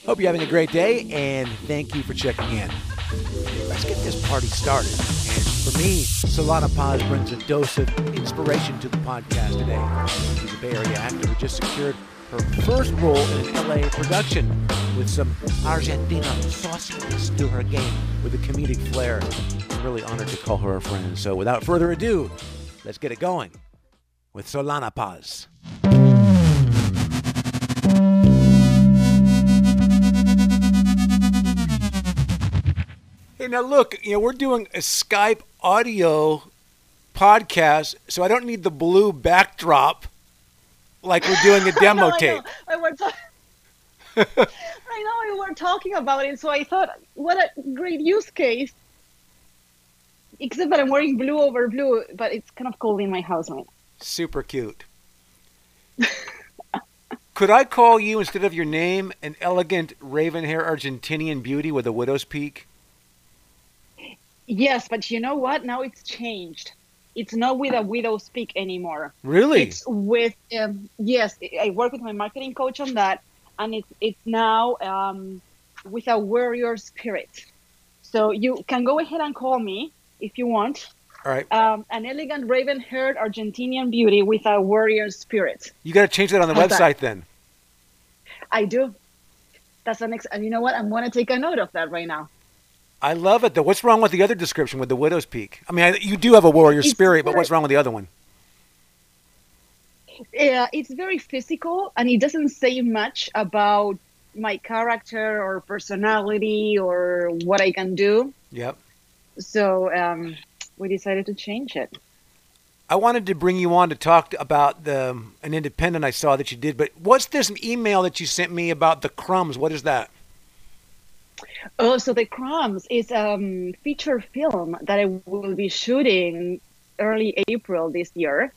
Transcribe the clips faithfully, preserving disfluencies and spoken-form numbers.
Hope you're having a great day, and thank you for checking in. Let's get this party started. And for me, Solana Paz brings a dose of inspiration to the podcast today. She's a Bay Area actor who just secured her first role in an L A production with some Argentina sauciness to her game with a comedic flair. I'm really honored to call her a friend. So without further ado, let's get it going with Solana Paz. Hey, now look, you know, we're doing a Skype audio podcast, so I don't need the blue backdrop like we're doing a demo I know, tape. I know. I, ta- I know we were talking about it, so I thought, what a great use case. Except that I'm wearing blue over blue, but it's kind of cold in my house right now. Super cute. Could I call you, instead of your name, an elegant raven-hair Argentinian beauty with a widow's peak? Yes, but you know what? Now it's changed. It's not with a widow's peak anymore. Really? It's with, um, yes, I work with my marketing coach on that, and it's, it's now um, with a warrior spirit. So you can go ahead and call me if you want. All right. Um, an elegant raven-haired Argentinian beauty with a warrior spirit. You got to change that on the How's website that? then. I do. That's the next, and you know what? I'm going to take a note of that right now. I love it, though. What's wrong with the other description with the widow's peak? I mean, I, you do have a warrior It's spirit, but very- what's wrong with the other one? Yeah, it's very physical, and it doesn't say much about my character or personality or what I can do. Yep. So um, we decided to change it. I wanted to bring you on to talk about the an independent I saw that you did, but what's this email that you sent me about the crumbs? What is that? Oh, so The Crumbs is a um, feature film that I will be shooting early April this year.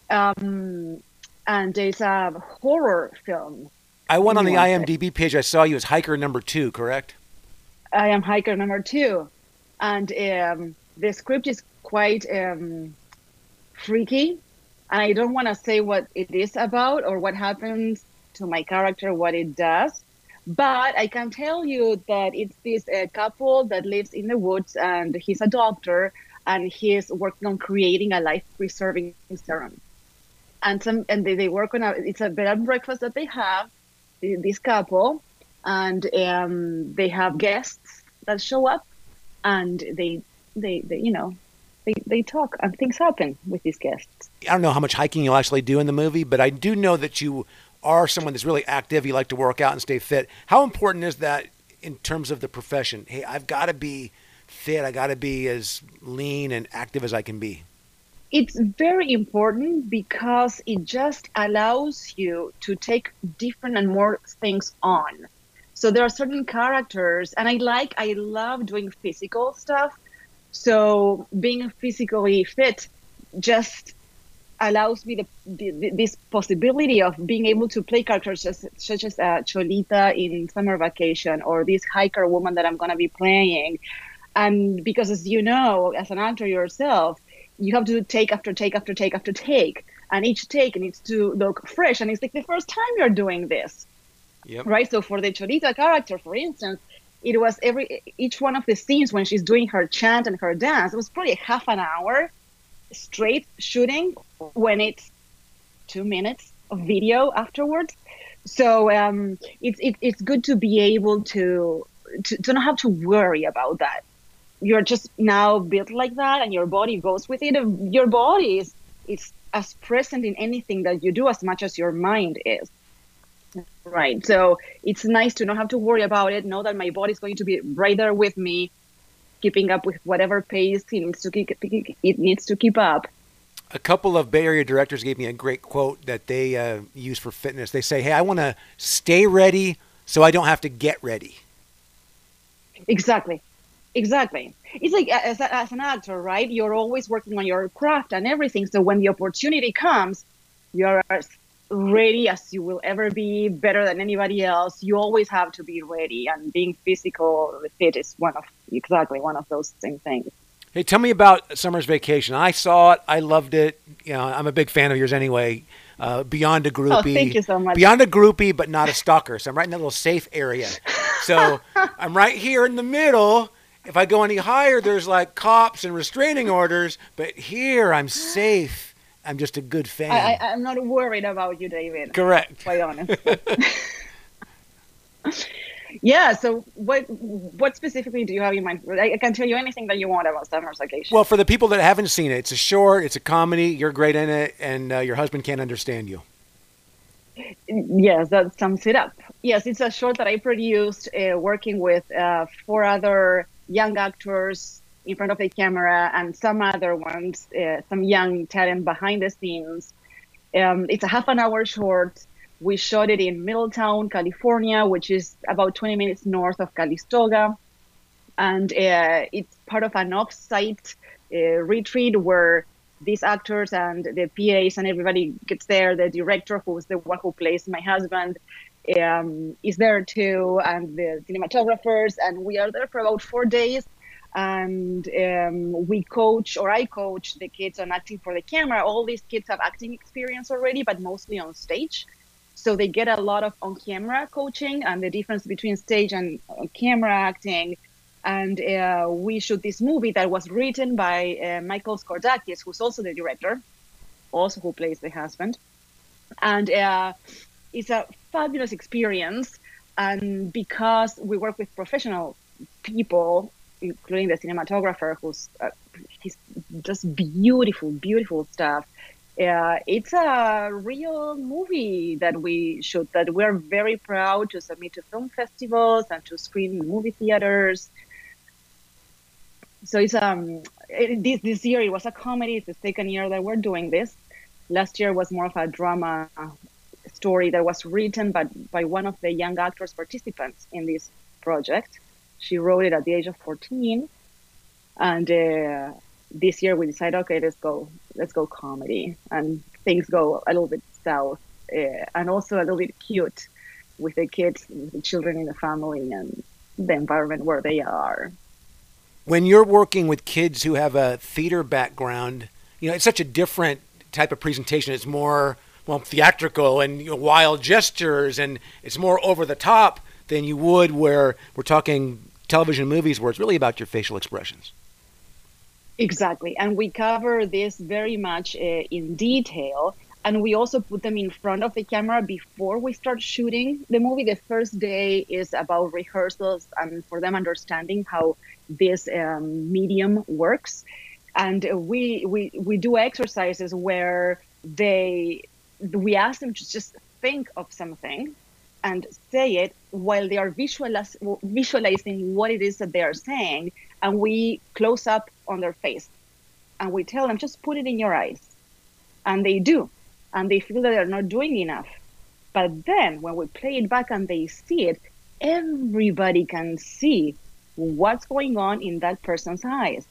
Um, and it's a horror film. I went on the You want it. IMDb page. I saw you as hiker number two, correct? I am hiker number two. And um, the script is quite um, freaky. And I don't want to say what it is about or what happens to my character, what it does. But I can tell you that it's this uh, couple that lives in the woods, and he's a doctor, and he's working on creating a life-preserving serum. And some, and they, they work on a, it's a bed and breakfast that they have, this couple, and um, they have guests that show up, and they, they, they you know, they, they talk, and things happen with these guests. I don't know how much hiking you'll actually do in the movie, but I do know that you are someone that's really active. You like to work out and stay fit. How important is that in terms of the profession? Hey, I've got to be fit. I got to be as lean and active as I can be. It's very important because it just allows you to take different and more things on. So there are certain characters, and I like, I love doing physical stuff. So being physically fit just allows me the, the, this possibility of being able to play characters such, such as uh, Cholita in Summer Vacation, or this hiker woman that I'm going to be playing. And because, as you know, as an actor yourself, you have to do take after take after take after take. And each take needs to look fresh. And it's like the first time you're doing this. Yep. Right? So for the Cholita character, for instance, it was every each one of the scenes when she's doing her chant and her dance, it was probably half an hour straight shooting, when it's two minutes of video afterwards. So um, it's it, it's good to be able to, to to not have to worry about that. You're just now built like that, and your body goes with it. Your body is it's as present in anything that you do as much as your mind is. Right. So it's nice to not have to worry about it. Know that my body is going to be right there with me, keeping up with whatever pace it needs to keep, it needs to keep up. A couple of Bay Area directors gave me a great quote that they uh, use for fitness. They say, hey, I want to stay ready so I don't have to get ready. Exactly. Exactly. It's like as, a, as an actor, right? You're always working on your craft and everything. So when the opportunity comes, you're as ready as you will ever be, better than anybody else. You always have to be ready, and being physical fit is one of exactly one of those same things. Hey, tell me about Summer's Vacation. I saw it. I loved it. You know, I'm a big fan of yours anyway. Uh, beyond a groupie. Oh, thank you so much. Beyond a groupie, but not a stalker. So I'm right in that little safe area. So I'm right here in the middle. If I go any higher, there's like cops and restraining orders. But here, I'm safe. I'm just a good fan. I, I, I'm not worried about you, David. Correct. Quite honest. Yeah. So what what specifically do you have in mind? I, I can tell you anything that you want about Summer Vacation. Well, for the people that haven't seen it, it's a short, it's a comedy, you're great in it, and uh, your husband can't understand you. Yes, that sums it up. Yes, it's a short that I produced uh, working with uh, four other young actors in front of the camera and some other ones, uh, some young talent behind the scenes. Um, it's a half an hour short. We shot it in Middletown, California, which is about twenty minutes north of Calistoga. And uh, it's part of an off-site uh, retreat where these actors and the P As and everybody gets there. The director, who's the one who plays my husband, um, is there too, and the cinematographers. And we are there for about four days. And um, we coach, or I coach the kids on acting for the camera. All these kids have acting experience already, but mostly on stage. So they get a lot of on-camera coaching and the difference between stage and camera acting. And uh, we shoot this movie that was written by uh, Michael Skordakis, who's also the director, also who plays the husband. And uh, it's a fabulous experience. And because we work with professional people, including the cinematographer, who's uh, he's just beautiful, beautiful stuff. Uh, it's a real movie that we shoot that we're very proud to submit to film festivals and to screen in movie theaters. So it's um it, this this year it was a comedy. It's the second year that we're doing this. Last year was more of a drama story that was written by by one of the young actors participants in this project. She wrote it at the age of fourteen, and uh, this year we decided, okay, let's go, let's go comedy, and things go a little bit south, uh, and also a little bit cute with the kids, with the children in the family, and the environment where they are. When you're working with kids who have a theater background, you know, it's such a different type of presentation. It's more, well, theatrical and, you know, wild gestures, and it's more over the top than you would where we're talking television movies where it's really about your facial expressions. Exactly. And we cover this very much uh, in detail. And we also put them in front of the camera before we start shooting the movie. The first day is about rehearsals and for them understanding how this um, medium works. And we, we, we do exercises where they, we ask them to just think of something and say it while they are visualiz- visualizing what it is that they are saying. And we close up on their face and we tell them, just put it in your eyes. And they do. And they feel that they're not doing enough. But then when we play it back and they see it, everybody can see what's going on in that person's eyes.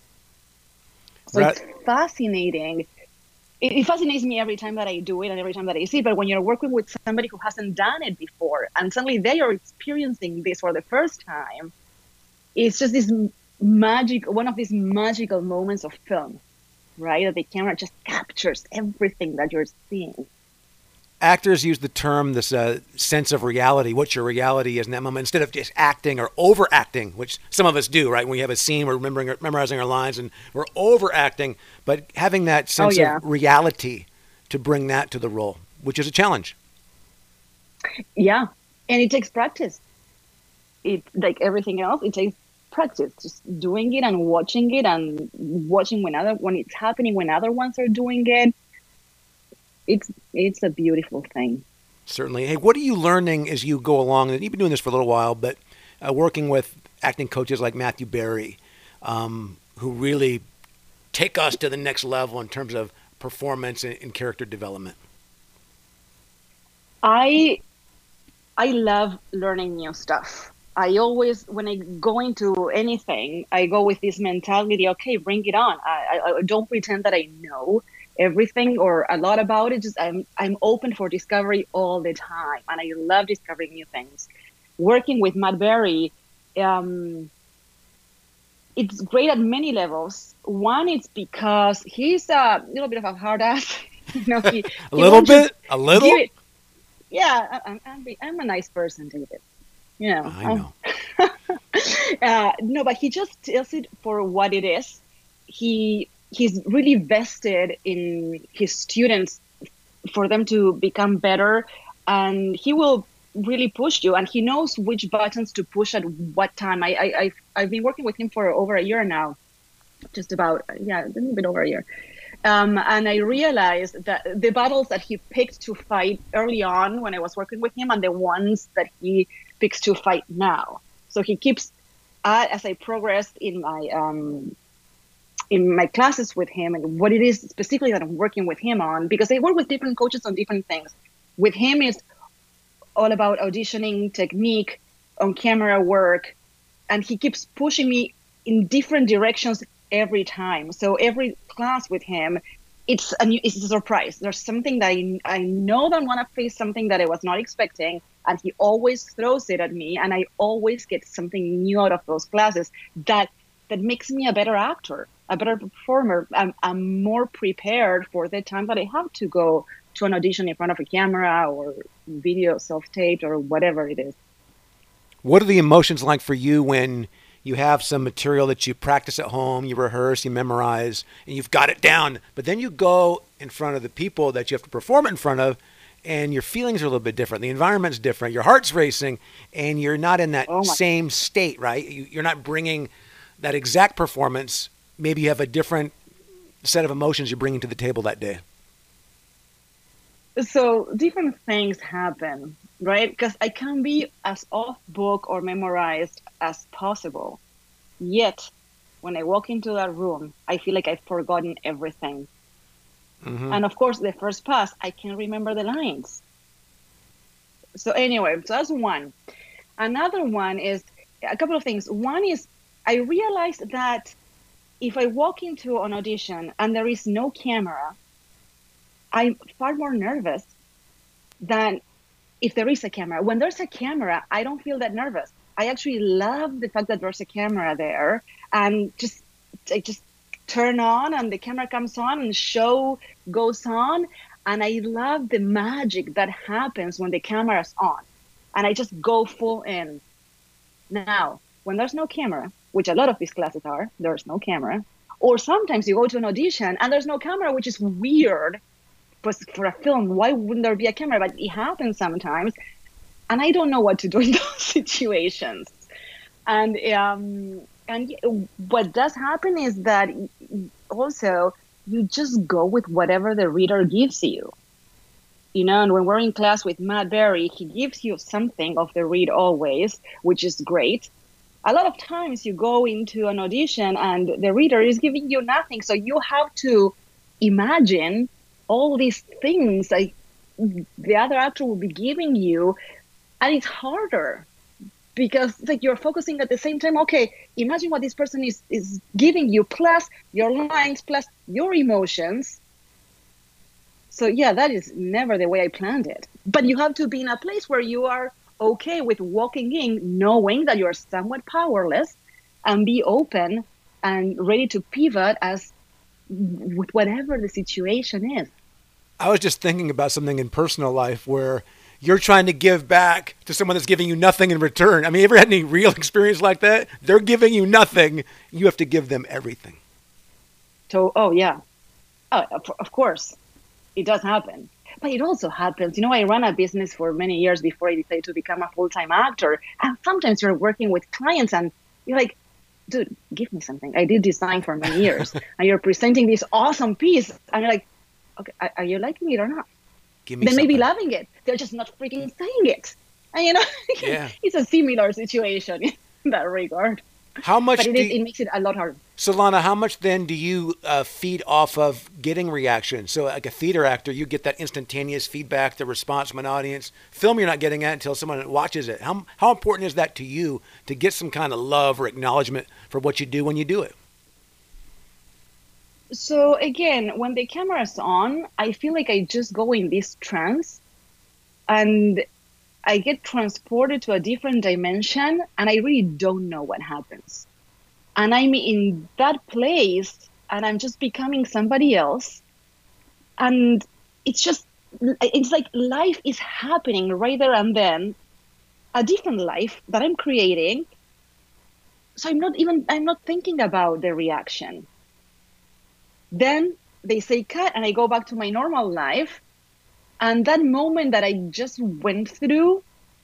So right. It's fascinating. It, it fascinates me every time that I do it and every time that I see it. But when you're working with somebody who hasn't done it before and suddenly they are experiencing this for the first time, it's just this magic, one of these magical moments of film, right? That the camera just captures everything that you're seeing. Actors use the term, this uh, sense of reality, what your reality is in that moment, instead of just acting or overacting, which some of us do, right? When we have a scene, we're remembering, memorizing our lines and we're overacting, but having that sense oh, yeah. of reality to bring that to the role, which is a challenge. Yeah, and it takes practice. It, like everything else, it takes practice, just doing it and watching it and watching when other when it's happening when other ones are doing it. It's it's a beautiful thing. Certainly. Hey, what are you learning as you go along? And you've been doing this for a little while, but uh, working with acting coaches like Matthew Berry, um, who really take us to the next level in terms of performance and, and character development. I I love learning new stuff. I always, when I go into anything, I go with this mentality, okay, bring it on. I, I, I don't pretend that I know everything or a lot about it. Just I'm I'm open for discovery all the time. And I love discovering new things. Working with Matt Berry, um, it's great at many levels. One, it's because he's a little bit of a hard ass. you know, he, a little bit? A little? Yeah, I, I'm, I'm a nice person, David. You know. I know. uh, no, but he just tells it for what it is. He he's really vested in his students for them to become better, and he will really push you, and he knows which buttons to push at what time. I, I I've, I've been working with him for over a year now, just about yeah, a little bit over a year. Um, and I realized that the battles that he picked to fight early on when I was working with him, and the ones that he picks to fight now. So he keeps, uh, as I progressed in my um, in my classes with him, and what it is specifically that I'm working with him on, because I work with different coaches on different things. With him, it's all about auditioning, technique, on camera work, and he keeps pushing me in different directions every time. So every class with him, it's a new, it's a surprise. There's something that I, I know that I want to face something that I was not expecting, and he always throws it at me, and I always get something new out of those classes that that makes me a better actor, a better performer. I'm, I'm more prepared for the time that I have to go to an audition in front of a camera or video self-taped or whatever it is. What are the emotions like for you when you have some material that you practice at home, you rehearse, you memorize, and you've got it down, but then you go in front of the people that you have to perform it in front of, and your feelings are a little bit different. The environment's different. Your heart's racing, and you're not in that Oh my- same state, right? You, you're not bringing that exact performance. Maybe you have a different set of emotions you're bringing to the table that day. So different things happen, right? Because I can be as off book or memorized as possible. Yet, when I walk into that room, I feel like I've forgotten everything. Mm-hmm. And of course, the first pass, I can't remember the lines. So anyway, so that's one. Another one is a couple of things. One is I realized that if I walk into an audition and there is no camera, I'm far more nervous than if there is a camera. When there's a camera, I don't feel that nervous. I actually love the fact that there's a camera there, and just I just turn on and the camera comes on and show goes on. And I love the magic that happens when the camera's on. And I just go full in. Now, when there's no camera, which a lot of these classes are, there's no camera. Or sometimes you go to an audition and there's no camera, which is weird for, for a film. Why wouldn't there be a camera? But it happens sometimes. And I don't know what to do in those situations. And um, and what does happen is that also you just go with whatever the reader gives you. You know, and when we're in class with Matt Berry, he gives you something of the read always, which is great. A lot of times you go into an audition and the reader is giving you nothing. So you have to imagine all these things like the other actor will be giving you. And it's harder because like you're focusing at the same time. Okay, imagine what this person is, is giving you, plus your lines, plus your emotions. So yeah, that is never the way I planned it. But you have to be in a place where you are okay with walking in, knowing that you're somewhat powerless, and be open and ready to pivot as with whatever the situation is. I was just thinking about something in personal life where you're trying to give back to someone that's giving you nothing in return. I mean, ever had any real experience like that? They're giving you nothing. You have to give them everything. So, oh yeah. Oh, of course. It does happen. But it also happens. You know, I ran a business for many years before I decided to become a full-time actor. And sometimes you're working with clients and you're like, dude, give me something. I did design for many years. And you're presenting this awesome piece. And you're like, okay, are you liking it or not? Give me they something. may be loving it. They're just not freaking saying it. And, you know, Yeah. It's a similar situation in that regard. How much But it, do is, you, it makes it a lot harder. Solana, how much then do you uh, feed off of getting reaction? So like a theater actor, you get that instantaneous feedback, the response from an audience. Film, you're not getting that until someone watches it. How, how important is that to you to get some kind of love or acknowledgement for what you do when you do it? So again, when the camera's on, I feel like I just go in this trance and I get transported to a different dimension and I really don't know what happens. And I'm in that place and I'm just becoming somebody else. And it's just, it's like life is happening right there and then. a different life that I'm creating. So I'm not even, I'm not thinking about the reaction. Then they say cut and I go back to my normal life. And that moment that I just went through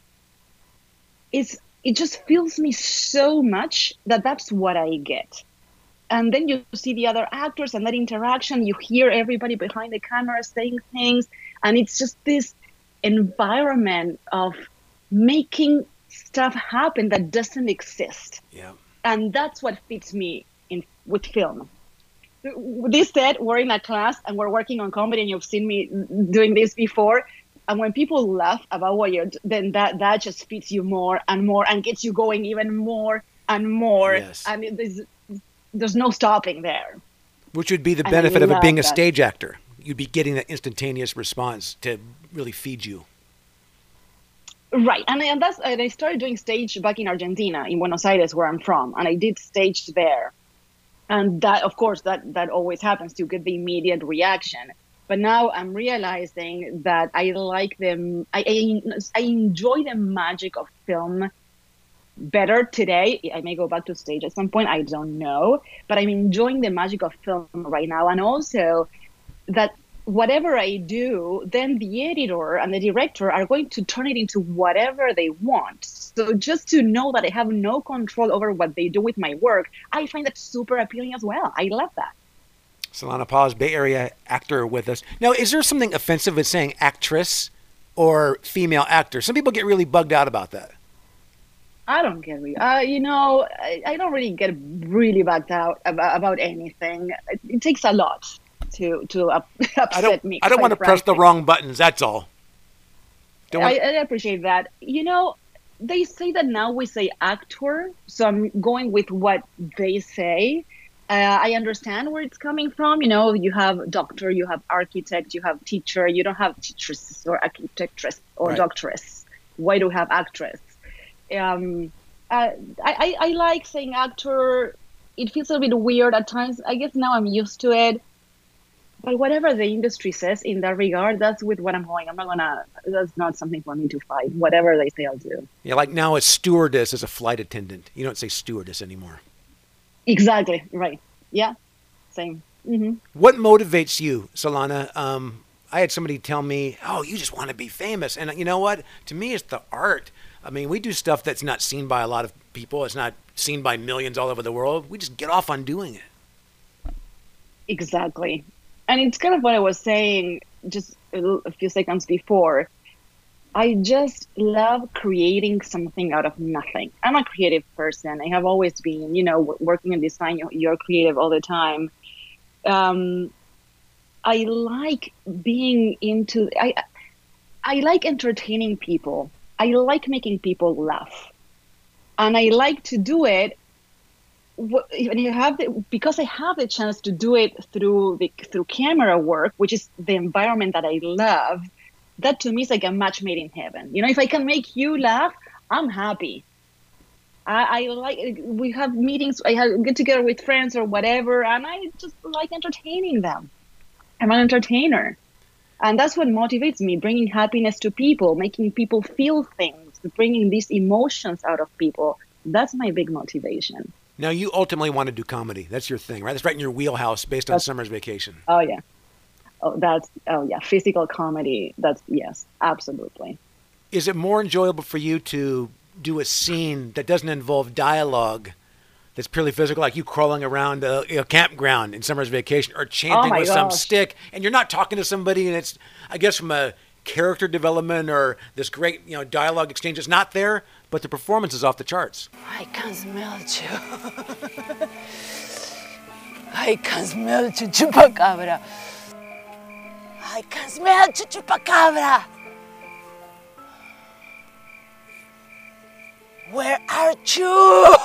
is, it just fills me so much that that's what I get. And then you see the other actors and that interaction, you hear everybody behind the camera saying things. And it's just this environment of making stuff happen that doesn't exist. Yeah. And that's what fits me in with film. This said, we're in a class and we're working on comedy, and you've seen me doing this before. And when people laugh about what you're, then that, that just fits you more and more and gets you going even more and more. Yes. And it, there's, there's no stopping there. Which would be the And benefit I of it love being a that. stage actor. You'd be getting that instantaneous response to really feed you. Right. And, and that's, and I started doing stage back in Argentina, in Buenos Aires, where I'm from. And I did stage there. And that, of course, that, that always happens to get the immediate reaction. But now I'm realizing that I like them. I, I, I enjoy the magic of film better today. I may go back to stage at some point. I don't know. But I'm enjoying the magic of film right now. And also that whatever I do, then the editor and the director are going to turn it into whatever they want. So just to know that I have no control over what they do with my work, I find that super appealing as well. I love that. Solana Paz, Bay Area actor with us. Now, is there something offensive with saying actress or female actor? Some people get really bugged out about that. I don't get really, uh, you know, I, I don't really get really bugged out about, about anything. It, it takes a lot to to up, upset I don't, me. I don't quite want to press the frankly. wrong buttons, that's all. Don't I, want, I appreciate that. You know, they say that now we say actor, so I'm going with what they say. Uh, I understand where it's coming from. You know, you have doctor, you have architect, you have teacher. You don't have teatress or architectress or Right. doctoress. Why do we have actress? Um, uh, I, I, I like saying actor. It feels a bit weird at times. I guess now I'm used to it. But whatever the industry says in that regard, that's with what I'm going. I'm not gonna. That's not something for me to fight. Whatever they say, I'll do. yeah, like now a stewardess is a flight attendant. You don't say stewardess anymore. Exactly. Right. Yeah. Same. hmm What motivates you, Solana? Um, I had somebody tell me, oh, you just want to be famous. And you know what? To me, it's the art. I mean, we do stuff that's not seen by a lot of people. It's not seen by millions all over the world. We just get off on doing it. Exactly. And it's kind of what I was saying just a, little, a few seconds before. I just love creating something out of nothing. I'm a creative person. I have always been, you know, w- working in design, you're, you're creative all the time. Um, I like being into, I, I like entertaining people. I like making people laugh. And I like to do it What, and you have the, because I have the chance to do it through the through camera work, which is the environment that I love. That to me is like a match made in heaven. You know, if I can make you laugh, I'm happy. I, I like we have meetings. I have get together with friends or whatever, and I just like entertaining them. I'm an entertainer, and that's what motivates me: bringing happiness to people, making people feel things, bringing these emotions out of people. That's my big motivation. Now, you ultimately want to do comedy. That's your thing, right? That's right in your wheelhouse based on That's- Summer's Vacation. Oh yeah. Oh, that's, oh yeah, physical comedy. That's, yes, absolutely. Is it more enjoyable for you to do a scene that doesn't involve dialogue, that's purely physical, like you crawling around a, a campground in Summer's Vacation or chanting Oh my with some gosh. stick, and you're not talking to somebody, and it's, I guess, from a character development or this great, you know, dialogue exchange is not there, but the performance is off the charts. I can smell you. I can smell you, chupacabra. I can smell you, chupacabra. Where are you?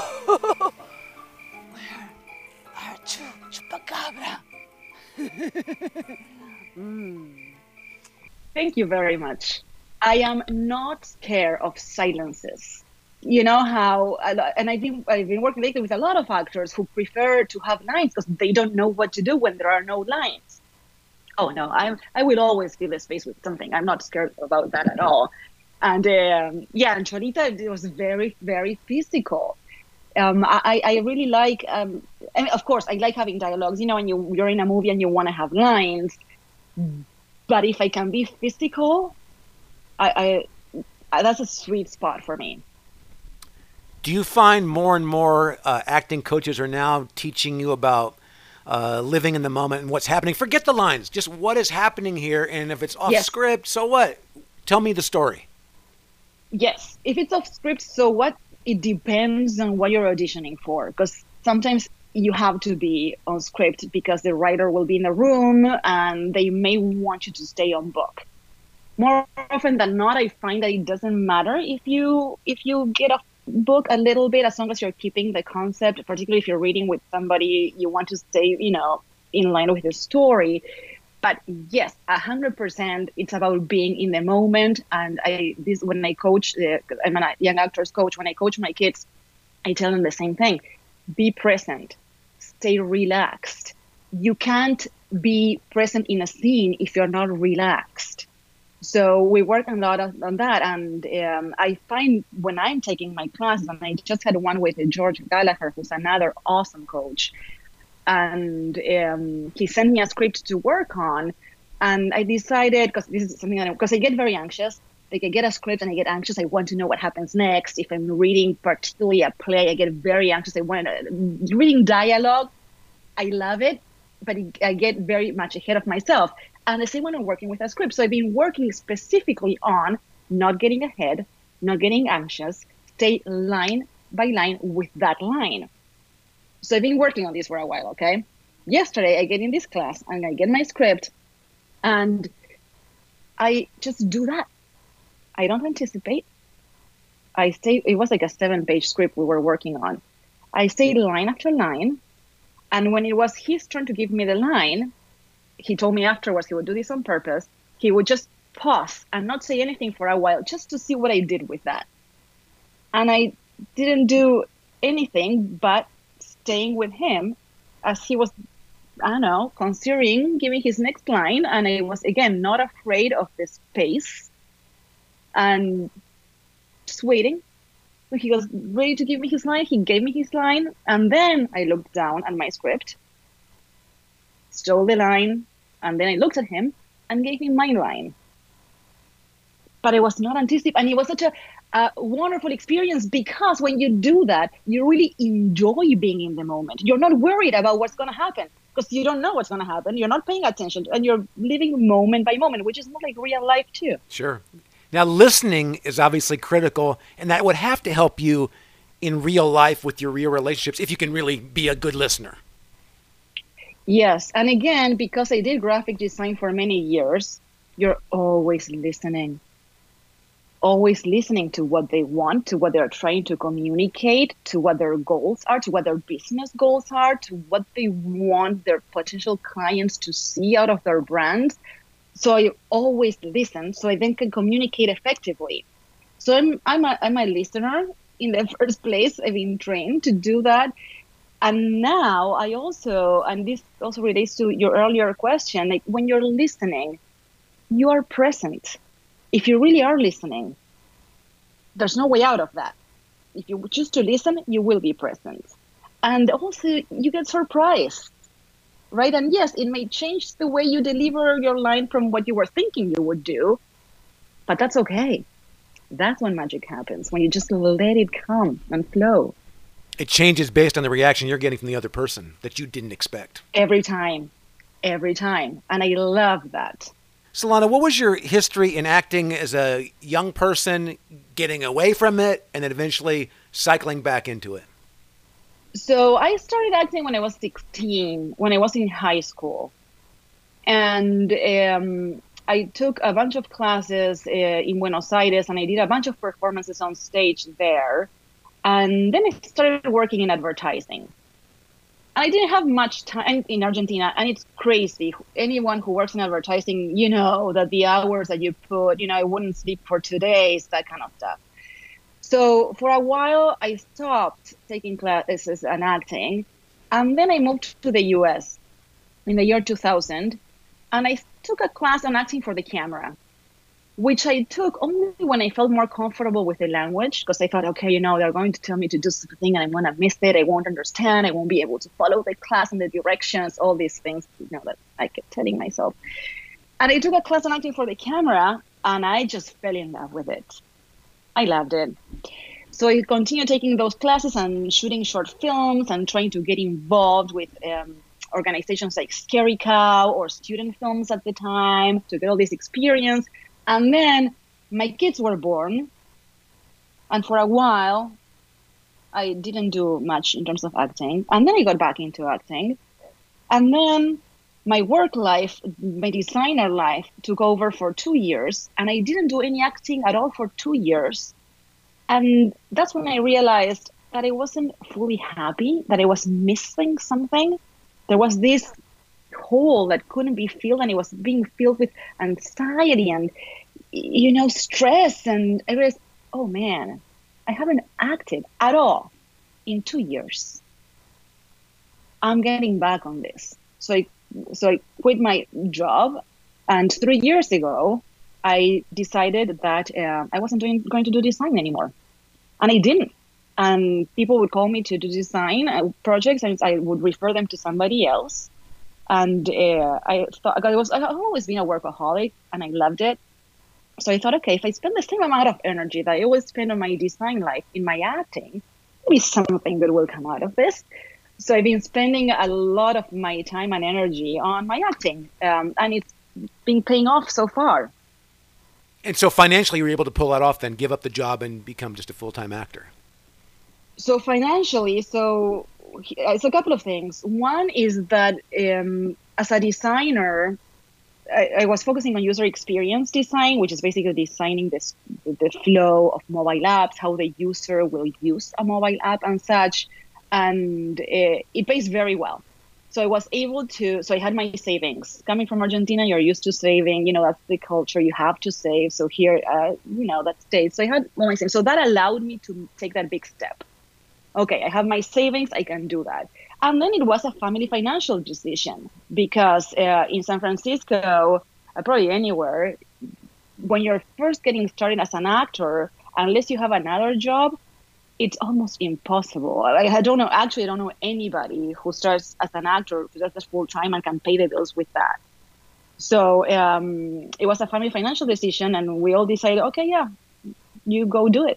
Where are you, chupacabra? Thank you very much. I am not scared of silences. You know how, and I've been, I've been working lately with a lot of actors who prefer to have lines because they don't know what to do when there are no lines. Oh no, I'm, I will always fill the space with something. I'm not scared about that at all. And um, yeah, and Cholita, it was very, very physical. Um, I, I really like, um, I mean, of course, I like having dialogues. You know, when you, you're in a movie and you want to have lines. But if I can be physical, I, I, I that's a sweet spot for me. Do you find more and more uh, acting coaches are now teaching you about uh, living in the moment and what's happening? Forget the lines, just what is happening here. And if it's off Yes. script, so what? Tell me the story. Yes, if it's off script, so what? It depends on what you're auditioning for, because sometimes you have to be on script because the writer will be in the room and they may want you to stay on book. More often than not, I find that it doesn't matter if you if you get off book a little bit, as long as you're keeping the concept, particularly if you're reading with somebody you want to stay, you know, in line with the story. But yes, a hundred percent, it's about being in the moment. And I, this when I coach, uh, I'm a young actors coach. When I coach my kids, I tell them the same thing: be present, stay relaxed. You can't be present in a scene if you're not relaxed. So we work a lot on that, and um, I find when I'm taking my classes, and I just had one with George Gallagher, who's another awesome coach. And um, he sent me a script to work on, and I decided, because this is something that because I get very anxious. Like I get a script and I get anxious. I want to know what happens next. If I'm reading particularly a play, I get very anxious. I want to, reading dialogue. I love it, but I get very much ahead of myself. And the same when I'm working with a script. So I've been working specifically on not getting ahead, not getting anxious, stay line by line with that line. So I've been working on this for a while, okay? Yesterday, I get in this class and I get my script and I just do that. I don't anticipate. I stay, it was like a seven page script we were working on. I stayed line after line. And when it was his turn to give me the line, he told me afterwards he would do this on purpose. He would just pause and not say anything for a while just to see what I did with that. And I didn't do anything but staying with him as he was, I don't know, considering giving his next line. And I was, again, not afraid of the space and just waiting. When he was ready to give me his line, he gave me his line. And then I looked down at my script, stole the line, and then I looked at him and gave him my line. But I was not anticipating, and it was such a, a wonderful experience because when you do that, you really enjoy being in the moment. You're not worried about what's going to happen because you don't know what's going to happen. You're not paying attention, and you're living moment by moment, which is more like real life too. Sure. Now, listening is obviously critical, and that would have to help you in real life with your real relationships if you can really be a good listener. Yes. And again, because I did graphic design for many years, you're always listening. Always listening to what they want, to what they're trying to communicate, to what their goals are, to what their business goals are, to what they want their potential clients to see out of their brands. So I always listen, so I then can communicate effectively. So I'm I'm a, I'm a listener in the first place. I've been trained to do that. And now I also, and this also relates to your earlier question, like when you're listening, you are present. If you really are listening, there's no way out of that. If you choose to listen, you will be present. And also you get surprised, right? And yes, it may change the way you deliver your line from what you were thinking you would do, but that's okay. That's when magic happens, when you just let it come and flow. It changes based on the reaction you're getting from the other person that you didn't expect. Every time, every time. And I love that. Solana, what was your history in acting as a young person, getting away from it, and then eventually cycling back into it? So I started acting when I was sixteen, when I was in high school. And um, I took a bunch of classes uh, in Buenos Aires, and I did a bunch of performances on stage there. And then I started working in advertising. And I didn't have much time in Argentina, and it's crazy. Anyone who works in advertising, you know that the hours that you put, you know, I wouldn't sleep for two days, that kind of stuff. So for a while, I stopped taking classes and acting. And then I moved to the U S in the year two thousand. And I took a class on acting for the camera. which I took only when I felt more comfortable with the language, because I thought, okay, you know, they're going to tell me to do something and I'm going to miss it. I won't understand. I won't be able to follow the class and the directions, all these things, you know, that I kept telling myself. And I took a class on acting for the camera, and I just fell in love with it. I loved it. So I continued taking those classes and shooting short films and trying to get involved with um, organizations like Scary Cow or student films at the time to get all this experience. And then my kids were born. And for a while, I didn't do much in terms of acting. And then I got back into acting. And then my work life, my designer life took over for two years. And I didn't do any acting at all for two years. And that's when I realized that I wasn't fully happy, that I was missing something. There was this hole that couldn't be filled, and it was being filled with anxiety and, you know, stress. And I realized, oh man, I haven't acted at all in two years. I'm getting back on this. So I, so I quit my job, and three years ago, I decided that uh, I wasn't doing, going to do design anymore. And I didn't. And people would call me to do design uh, projects, and I would refer them to somebody else. And uh, I thought I was I've always been a workaholic, and I loved it. So I thought, okay, if I spend the same amount of energy that I always spend on my design life in my acting, maybe something good will come out of this. So I've been spending a lot of my time and energy on my acting, um, and it's been paying off so far. And so financially, you were able to pull that off, then give up the job and become just a full-time actor. So financially, so it's a couple of things. One is that um, as a designer, I, I was focusing on user experience design, which is basically designing this, the flow of mobile apps, how the user will use a mobile app and such. And it, it pays very well. So I was able to, so I had my savings. Coming from Argentina, you're used to saving, you know, that's the culture, you have to save. So here, uh, you know, that stays. So I had all my savings. So that allowed me to take that big step. Okay, I have my savings, I can do that. And then it was a family financial decision, because uh, in San Francisco, uh, probably anywhere, when you're first getting started as an actor, unless you have another job, it's almost impossible. I, I don't know, actually, I don't know anybody who starts as an actor, who does this full time and can pay the bills with that. So um, it was a family financial decision, and we all decided, okay, yeah, you go do it.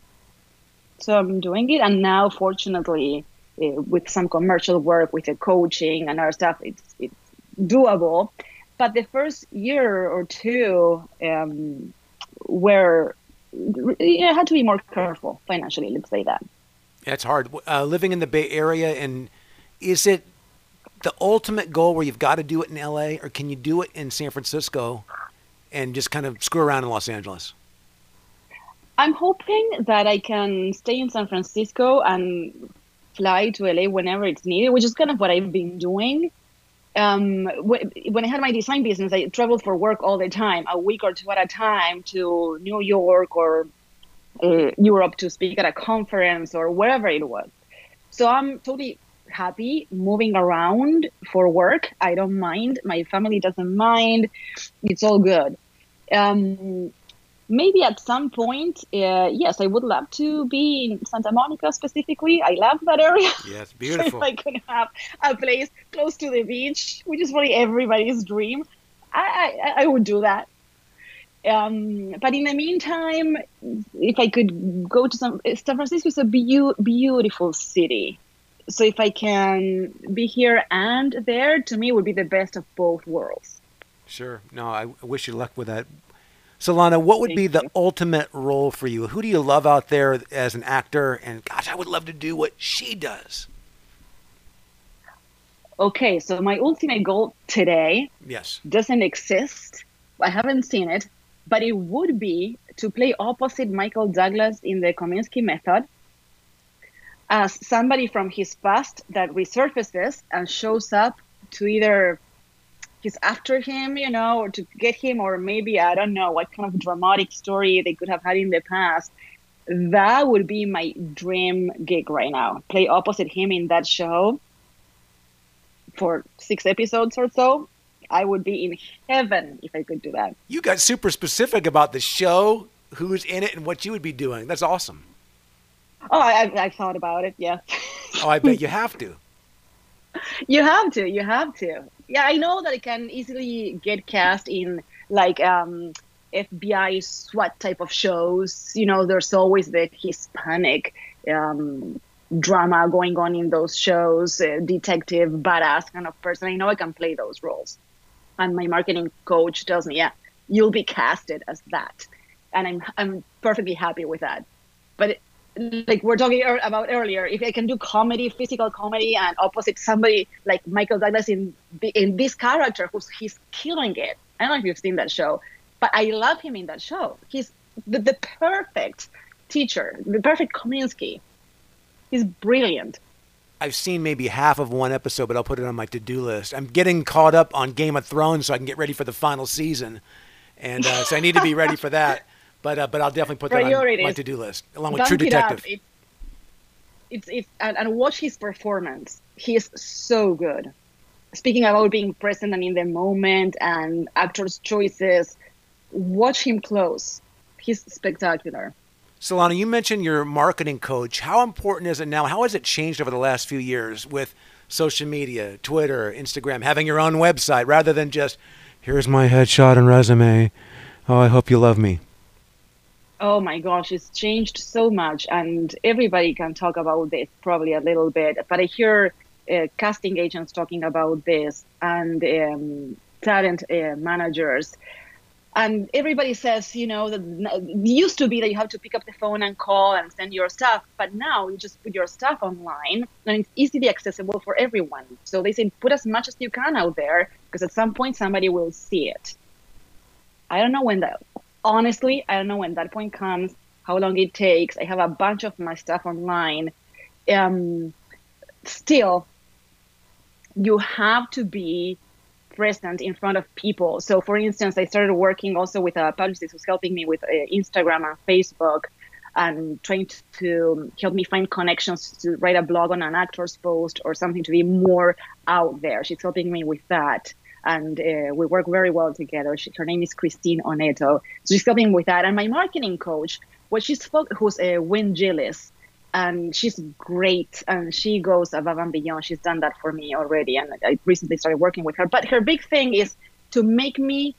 So I'm doing it. And now, fortunately, uh, with some commercial work, with the coaching and other stuff, it's, it's doable. But the first year or two um, were, you know, I had to be more careful financially, let's say that. Yeah, it's hard. Uh, living in the Bay Area, and is it the ultimate goal where you've got to do it in L A, or can you do it in San Francisco and just kind of screw around in Los Angeles? I'm hoping that I can stay in San Francisco and fly to L A whenever it's needed, which is kind of what I've been doing. Um, when I had my design business, I traveled for work all the time, a week or two at a time, to New York or uh, Europe to speak at a conference or wherever it was. So I'm totally happy moving around for work. I don't mind. My family doesn't mind. It's all good. Um, maybe at some point, uh, yes, I would love to be in Santa Monica specifically. I love that area. Yeah, it's beautiful. So if I could have a place close to the beach, which is probably everybody's dream, I, I, I would do that. Um, but in the meantime, if I could go to some, San Francisco is a be- beautiful city. So if I can be here and there, to me, it would be the best of both worlds. Sure. No, I wish you luck with that. Solana, what would Thank be the you. ultimate role for you? Who do you love out there as an actor? And gosh, I would love to do what she does. Okay, so my ultimate goal today Yes. doesn't exist. I haven't seen it, but it would be to play opposite Michael Douglas in the Kominsky Method as somebody from his past that resurfaces and shows up to either he's after him, you know, or to get him, or maybe, I don't know, what kind of dramatic story they could have had in the past. That would be my dream gig right now. Play opposite him in that show for six episodes or so. I would be in heaven if I could do that. You got super specific about the show, who's in it, and what you would be doing. That's awesome. Oh, I, I, I thought about it. Yeah. Oh, I bet you have to. You have to. You have to. Yeah, I know that it can easily get cast in like um, F B I SWAT type of shows. You know, there's always the Hispanic um, drama going on in those shows, uh, detective, badass kind of person. I know I can play those roles. And my marketing coach tells me, yeah, you'll be casted as that. And I'm I'm perfectly happy with that. But it, like we're talking er- about earlier, if I can do comedy, physical comedy, and opposite somebody like Michael Douglas in in this character who's he's killing it. I don't know if you've seen that show, but I love him in that show. He's the, the perfect teacher, the perfect Kominsky. He's brilliant. I've seen maybe half of one episode, but I'll put it on my to-do list. I'm getting caught up on Game of Thrones so I can get ready for the final season, and uh, so I need to be ready for that. But uh, but I'll definitely put that Priorities. on my to-do list, along with Bump True it up. Detective. It, it's it's and, and watch his performance. He is so good. Speaking about being present and in the moment and actors' choices, watch him close. He's spectacular. Solana, you mentioned your marketing coach. How important is it now? How has it changed over the last few years with social media, Twitter, Instagram, having your own website rather than just, here's my headshot and resume. Oh, I hope you love me. Oh my gosh, it's changed so much, and everybody can talk about this probably a little bit, but I hear uh, casting agents talking about this and um, talent uh, managers. And everybody says, you know, that it used to be that you have to pick up the phone and call and send your stuff, but now you just put your stuff online and it's easily accessible for everyone. So they say, put as much as you can out there because at some point somebody will see it. I don't know when that, honestly, I don't know when that point comes, how long it takes. I have a bunch of my stuff online. Um, still, you have to be present in front of people. So for instance, I started working also with a publicist who's helping me with uh, Instagram and Facebook and trying to help me find connections to write a blog on an actor's post or something to be more out there. She's helping me with that. And uh, we work very well together. She, her name is Christine Oneto. So she's helping me with that. And my marketing coach, what she's who's uh, Wynn Gillis, and she's great, and she goes above and beyond. She's done that for me already, and I recently started working with her. But her big thing is to make me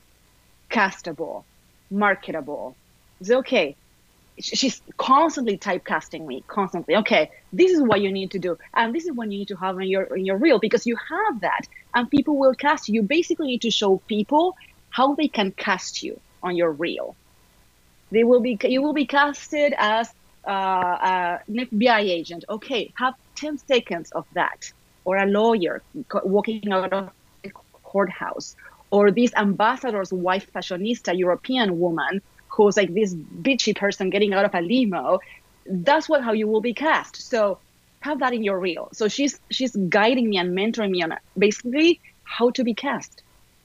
castable, marketable. It's okay. She's constantly typecasting me, constantly. Okay, this is what you need to do, and this is what you need to have in your in your reel, because you have that, and people will cast you. You basically need to show people how they can cast you on your reel. They will be you will be casted as Uh, uh, an F B I agent. Okay, have ten seconds of that. Or a lawyer walking out of the courthouse. Or this ambassador's wife, fashionista, European woman, who's like this bitchy person getting out of a limo. That's what how you will be cast. So have that in your reel. So she's she's guiding me and mentoring me on basically how to be cast.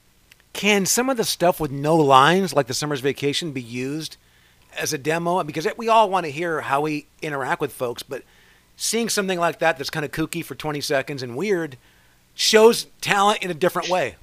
Can some of the stuff with no lines, like the Summer's Vacation, be used as a demo? Because we all want to hear how we interact with folks, but seeing something like that that's kind of kooky for twenty seconds and weird shows talent in a different way.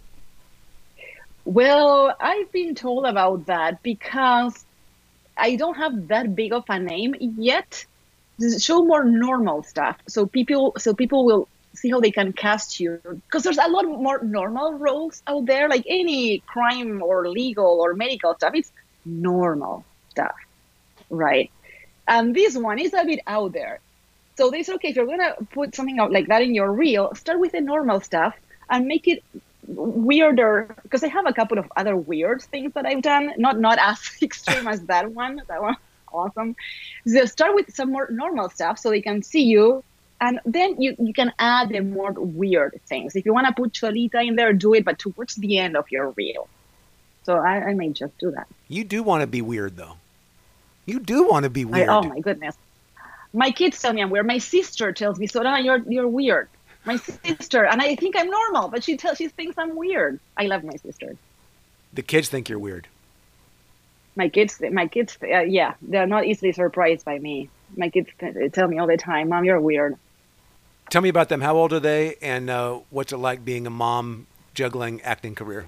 Well, I've been told about that because I don't have that big of a name yet. Show more normal stuff, so people so people will see how they can cast you, because there's a lot more normal roles out there, like any crime or legal or medical stuff. It's normal stuff, right? And this one is a bit out there. So they said, okay, if you're going to put something out like that in your reel, start with the normal stuff and make it weirder, because I have a couple of other weird things that I've done, not not as extreme as that one. That one, awesome. So start with some more normal stuff so they can see you, and then you, you can add the more weird things. If you want to put Cholita in there, do it, but towards the end of your reel. So I, I may just do that. You do want to be weird, though. You do want to be weird. I, oh, my goodness. My kids tell me I'm weird. My sister tells me, Sorana, you're you're weird. My sister, and I think I'm normal, but she tells she thinks I'm weird. I love my sister. The kids think you're weird. My kids, my kids, uh, yeah, they're not easily surprised by me. My kids tell me all the time, Mom, you're weird. Tell me about them. How old are they, and uh, what's it like being a mom juggling acting career?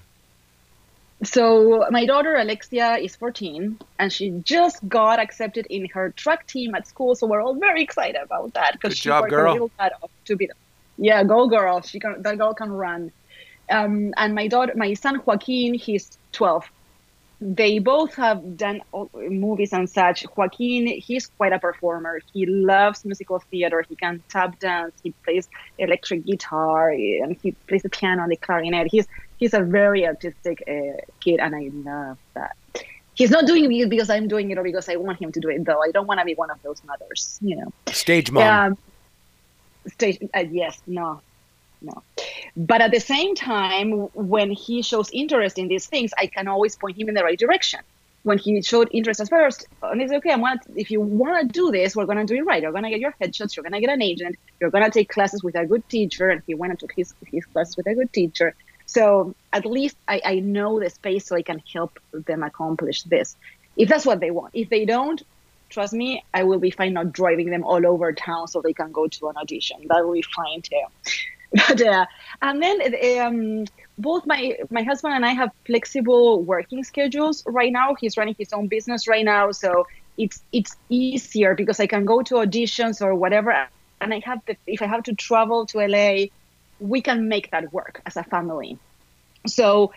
So my daughter Alexia is fourteen, and she just got accepted in her track team at school. So we're all very excited about that because she job, worked girl. her little butt off to be. Yeah, go girl! She can. That girl can run. Um, and my daughter, my son Joaquin, he's twelve. They both have done movies and such. Joaquin, he's quite a performer. He loves musical theater. He can tap dance. He plays electric guitar, and he plays the piano and the clarinet. He's he's a very artistic uh, kid, and I love that. He's not doing it because I'm doing it or because I want him to do it, though. I don't want to be one of those mothers, you know. Stage mom. Um, stage, uh, yes, no. No. But at the same time, when he shows interest in these things, I can always point him in the right direction. When he showed interest at first, and he's okay, I want if you want to do this, we're going to do it right. You're going to get your headshots. You're going to get an agent. You're going to take classes with a good teacher. And he went and took his, his classes with a good teacher. So at least I, I know the space so I can help them accomplish this. If that's what they want. If they don't, trust me, I will be fine not driving them all over town so they can go to an audition. That will be fine too. But, uh, and then um, both my my husband and I have flexible working schedules right now. He's running his own business right now, so it's it's easier because I can go to auditions or whatever. And I have the, if I have to travel to L A, we can make that work as a family. So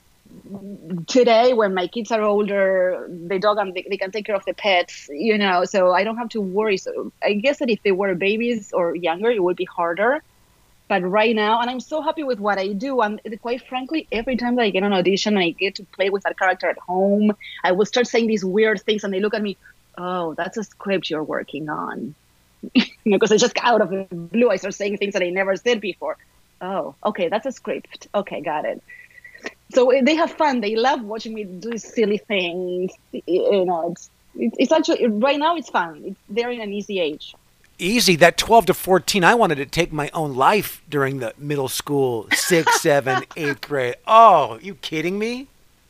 today, when my kids are older, the dog and they, they can take care of the pets, you know. So I don't have to worry. So I guess that if they were babies or younger, it would be harder. But right now, and I'm so happy with what I do. And quite frankly, every time that I get an audition and I get to play with that character at home, I will start saying these weird things and they look at me, oh, that's a script you're working on. You know, because I just out of the blue, I start saying things that I never said before. Oh, okay, that's a script. Okay, got it. So they have fun. They love watching me do silly things. You know, it's, it's actually, right now it's fun. It's, they're in an easy age. Easy. That twelve to fourteen, I wanted to take my own life during the middle school, sixth, seventh, eighth grade. Oh, you kidding me?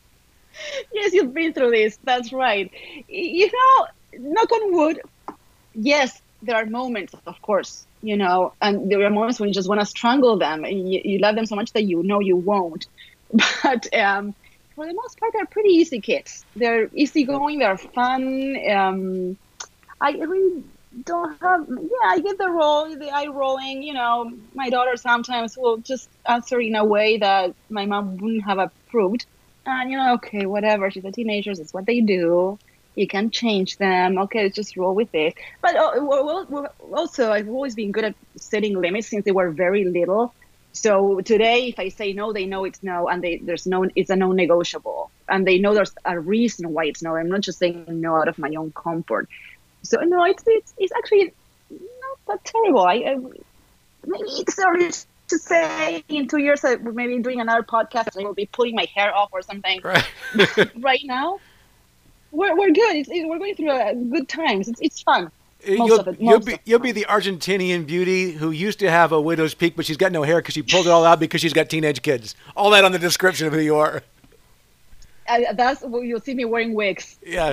Yes, you've been through this. That's right. You know, knock on wood, yes, there are moments, of course, you know, and there are moments when you just want to strangle them and you, you love them so much that you know you won't. But um, for the most part, they're pretty easy kids. They're easygoing. They're fun. Um, I really don't have, yeah, I get the role, the eye rolling, you know, my daughter sometimes will just answer in a way that my mom wouldn't have approved. And, you know, okay, whatever, she's a teenager, it's what they do. You can change them. Okay, let's just roll with it. But uh, well, well, also, I've always been good at setting limits since they were very little. So today, if I say no, they know it's no, and they, there's no, it's a non-negotiable. And they know there's a reason why it's no. I'm not just saying no out of my own comfort. So no, it's it's, it's actually not that terrible. I, I maybe it's early to say in two years I will maybe doing another podcast. I will be pulling my hair off or something. Right, right now, we're we're good. It's, it, we're going through a good times. It's it's fun. Most you'll, of it, you'll most be of you'll be the Argentinian beauty who used to have a widow's peak, but she's got no hair because she pulled it all out because she's got teenage kids. All that on the description of who you are. Uh, that's well, you'll see me wearing wigs. Yeah.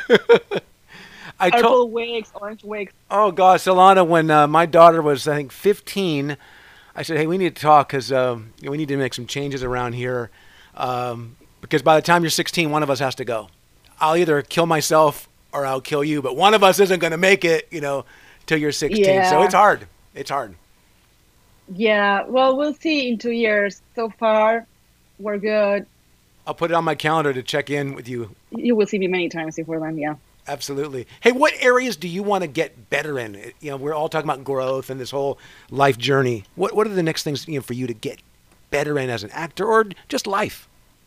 I Purple told, wigs, orange wigs. oh gosh, Solana, when uh, my daughter was, I think, fifteen, I said, hey, we need to talk because um, we need to make some changes around here um, because by the time you're sixteen, one of us has to go. I'll either kill myself or I'll kill you, but one of us isn't going to make it, you know, till you're sixteen. Yeah. So it's hard. It's hard. Yeah, well, we'll see in two years. So far, we're good. I'll put it on my calendar to check in with you. You will see me many times before then, yeah. Absolutely. Hey, what areas do you want to get better in? You know, we're all talking about growth and this whole life journey. What What are the next things, you know, for you to get better in as an actor or just life?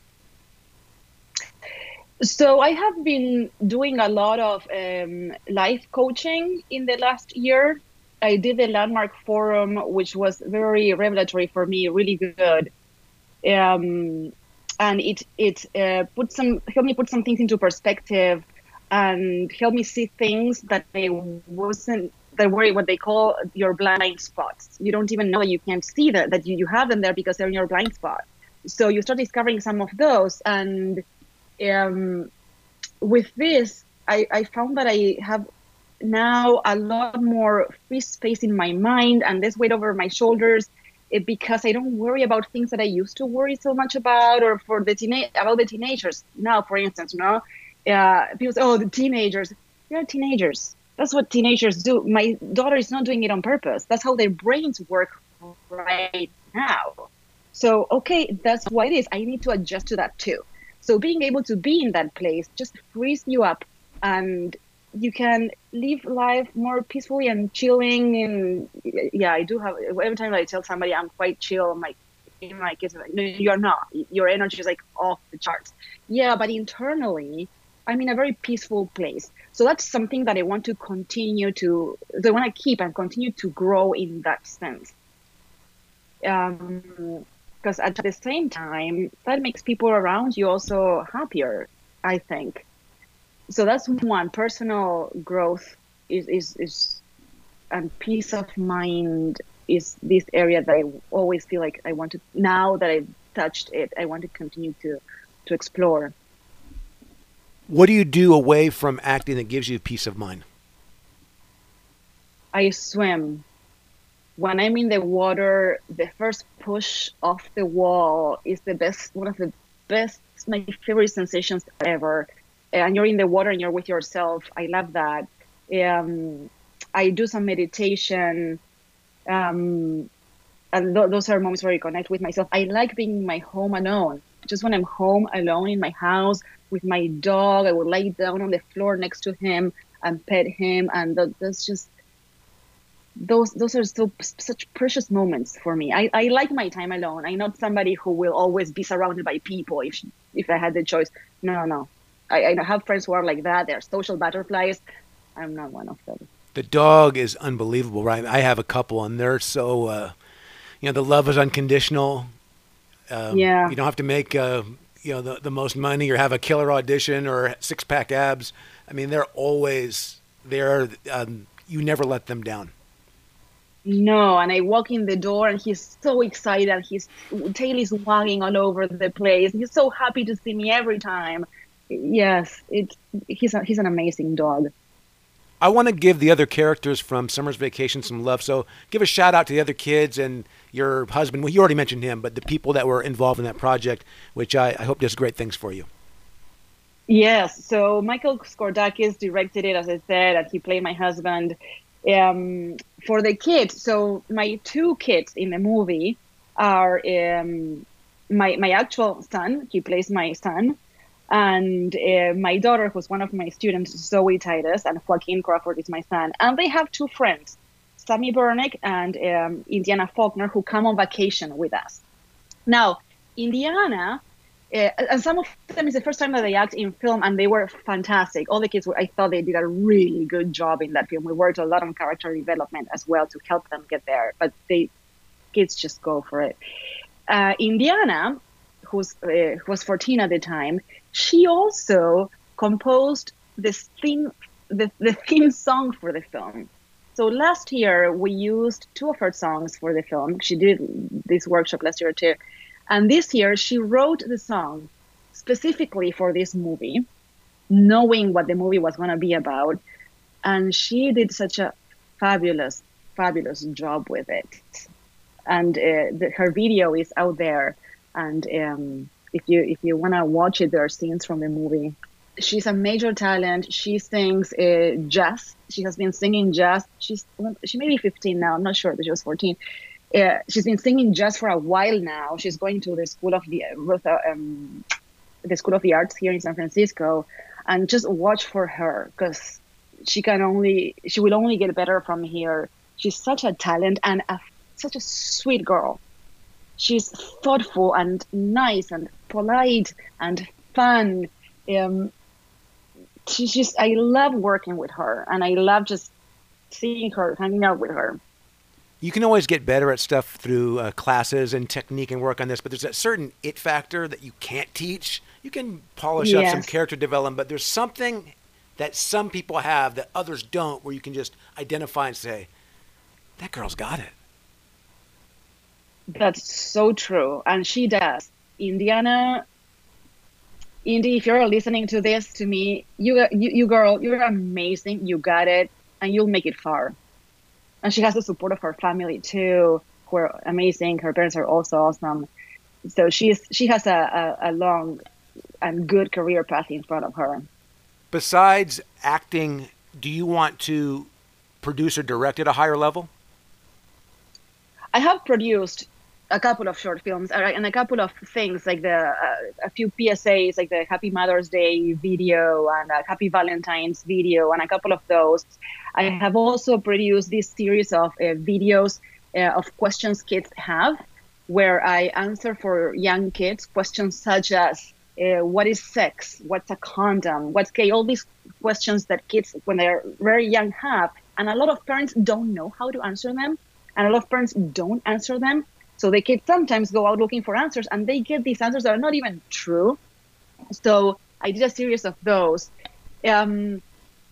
So I have been doing a lot of um, life coaching in the last year. I did the Landmark Forum, which was very revelatory for me, really good. Um, and it it uh, put some helped me put some things into perspective and help me see things that they wasn't, that were what they call your blind spots. You don't even know that you can't see that, that you, you have them there because they're in your blind spot. So you start discovering some of those. And um, with this, I, I found that I have now a lot more free space in my mind and less weight over my shoulders. it, because I don't worry about things that I used to worry so much about, or for the teenage about the teenagers now, for instance, you know, uh, people say, "Oh, the teenagers, they're teenagers. That's what teenagers do." My daughter is not doing it on purpose. That's how their brains work right now. So, okay, that's what it is. I need to adjust to that too. So being able to be in that place just frees you up, and you can live life more peacefully and chilling. And yeah, I do have, every time I tell somebody I'm quite chill, I'm like, my kids are like, no, you're not. Your energy is like off the charts. Yeah, but internally, I'm in a very peaceful place. So that's something that I want to continue to, that I want to keep and continue to grow in that sense. Um, because at the same time, that makes people around you also happier, I think. So that's one. Personal growth is, is, is and peace of mind is this area that I always feel like I want to, now that I've touched it, I want to continue to, to explore. What do you do away from acting that gives you peace of mind? I swim. When I'm in the water, the first push off the wall is the best, one of the best, my favorite sensations ever. And you're in the water and you're with yourself. I love that. Um, I do some meditation. Um, and th- those are moments where I connect with myself. I like being in my home alone. Just when I'm home alone in my house with my dog, I will lay down on the floor next to him and pet him. And th- that's just, those those are so such precious moments for me. I, I like my time alone. I'm not somebody who will always be surrounded by people if if I had the choice. No, no. I, I have friends who are like that. They're social butterflies. I'm not one of them. The dog is unbelievable, right? I have a couple, and they're so, uh, you know, the love is unconditional. Um, yeah. You don't have to make, uh, you know, the, the most money or have a killer audition or six-pack abs. I mean, they're always there. Um, you never let them down. No, and I walk in the door, and he's so excited. His tail is wagging all over the place. He's so happy to see me every time. Yes, it. He's a, he's an amazing dog. I want to give the other characters from Summer's Vacation some love. So give a shout out to the other kids and your husband. Well, you already mentioned him, but the people that were involved in that project, which I, I hope does great things for you. Yes. So Michael Skordakis directed it, as I said, and he played my husband. Um, for the kids, so my two kids in the movie are um, my my actual son. He plays my son. And uh, my daughter, who's one of my students, Zoe Titus, and Joaquin Crawford is my son. And they have two friends, Sammy Burnick and um, Indiana Faulkner, who come on vacation with us. Now, Indiana, uh, and some of them is the first time that they act in film, and they were fantastic. All the kids, were, I thought they did a really good job in that film. We worked a lot on character development as well to help them get there. But they kids just go for it. Uh, Indiana, who's uh, who was fourteen at the time, she also composed this theme, the, the theme song for the film. So last year we used two of her songs for the film. She did this workshop last year too. And this year she wrote the song specifically for this movie, knowing what the movie was going to be about. And she did such a fabulous, fabulous job with it. And uh, the, her video is out there. And um, if you if you want to watch it, there are scenes from the movie. She's a major talent. She sings uh, jazz. She has been singing jazz. She's she may be fifteen now. I'm not sure, but she was fourteen. Uh, she's been singing jazz for a while now. She's going to the school of the um, the School of the Arts here in San Francisco, and just watch for her because she can only she will only get better from here. She's such a talent and a, such a sweet girl. She's thoughtful and nice and polite and fun. Um, she's just, I love working with her, and I love just seeing her, hanging out with her. You can always get better at stuff through uh, classes and technique and work on this, but there's that certain it factor that you can't teach. You can polish Yes. up some character development, but there's something that some people have that others don't, where you can just identify and say, that girl's got it. That's so true. And she does. Indiana, Indy, if you're listening to this to me, you, you, you girl, you're amazing. You got it, and you'll make it far. And she has the support of her family too, who are amazing. Her parents are also awesome. So she's she has a, a, a long and good career path in front of her. Besides acting, do you want to produce or direct at a higher level? I have produced a couple of short films and a couple of things like the uh, a few P S As, like the Happy Mother's Day video and a Happy Valentine's video, and a couple of those. I have also produced this series of uh, videos uh, of questions kids have, where I answer for young kids questions such as uh, what is sex, what's a condom, what's gay, all these questions that kids when they're very young have, and a lot of parents don't know how to answer them, and a lot of parents don't answer them. So the kids sometimes go out looking for answers, and they get these answers that are not even true. So I did a series of those. Um,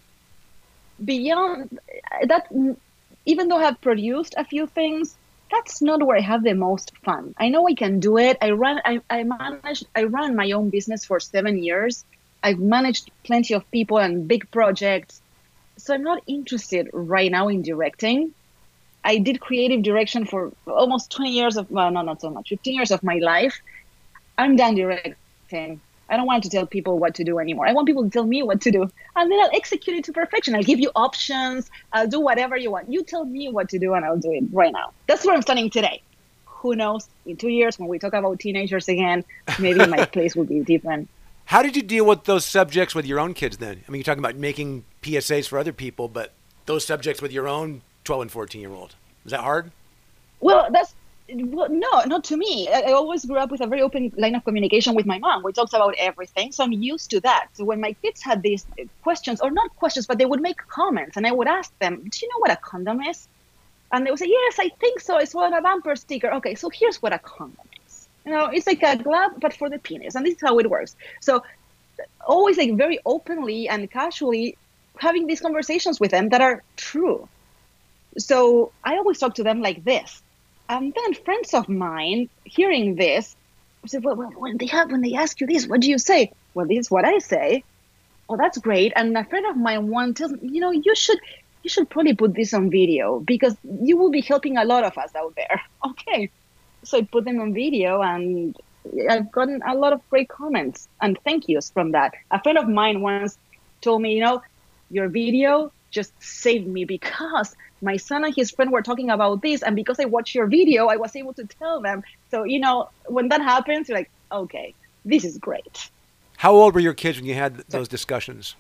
beyond that, even though I have produced a few things, that's not where I have the most fun. I know I can do it. I run, I, I managed, I ran my own business for seven years. I've managed plenty of people and big projects. So I'm not interested right now in directing. I did creative direction for almost twenty years of, well, no, not so much, fifteen years of my life. I'm done directing. I don't want to tell people what to do anymore. I want people to tell me what to do, and then I'll execute it to perfection. I'll give you options. I'll do whatever you want. You tell me what to do, and I'll do it right now. That's where I'm standing today. Who knows? In two years, when we talk about teenagers again, maybe my place will be different. How did you deal with those subjects with your own kids then? I mean, you're talking about making P S As for other people, but those subjects with your own twelve and fourteen year old, was that hard? Well, that's well, no, not to me. I, I always grew up with a very open line of communication with my mom. We talked about everything, so I'm used to that. So when my kids had these questions, or not questions, but they would make comments, and I would ask them, "Do you know what a condom is?" And they would say, "Yes, I think so. It's on a bumper sticker." Okay, so here's what a condom is. You know, it's like a glove, but for the penis, and this is how it works. So always like very openly and casually having these conversations with them that are true. So I always talk to them like this. And then friends of mine hearing this said, well, when they have, when they ask you this, what do you say? Well, this is what I say. Oh, that's great. And a friend of mine one tells me, you know, you should, you should probably put this on video because you will be helping a lot of us out there. Okay. So I put them on video, and I've gotten a lot of great comments and thank yous from that. A friend of mine once told me, you know, your video just saved me because my son and his friend were talking about this, and because I watched your video, I was able to tell them. So, you know, when that happens, you're like, okay, this is great. How old were your kids when you had those discussions?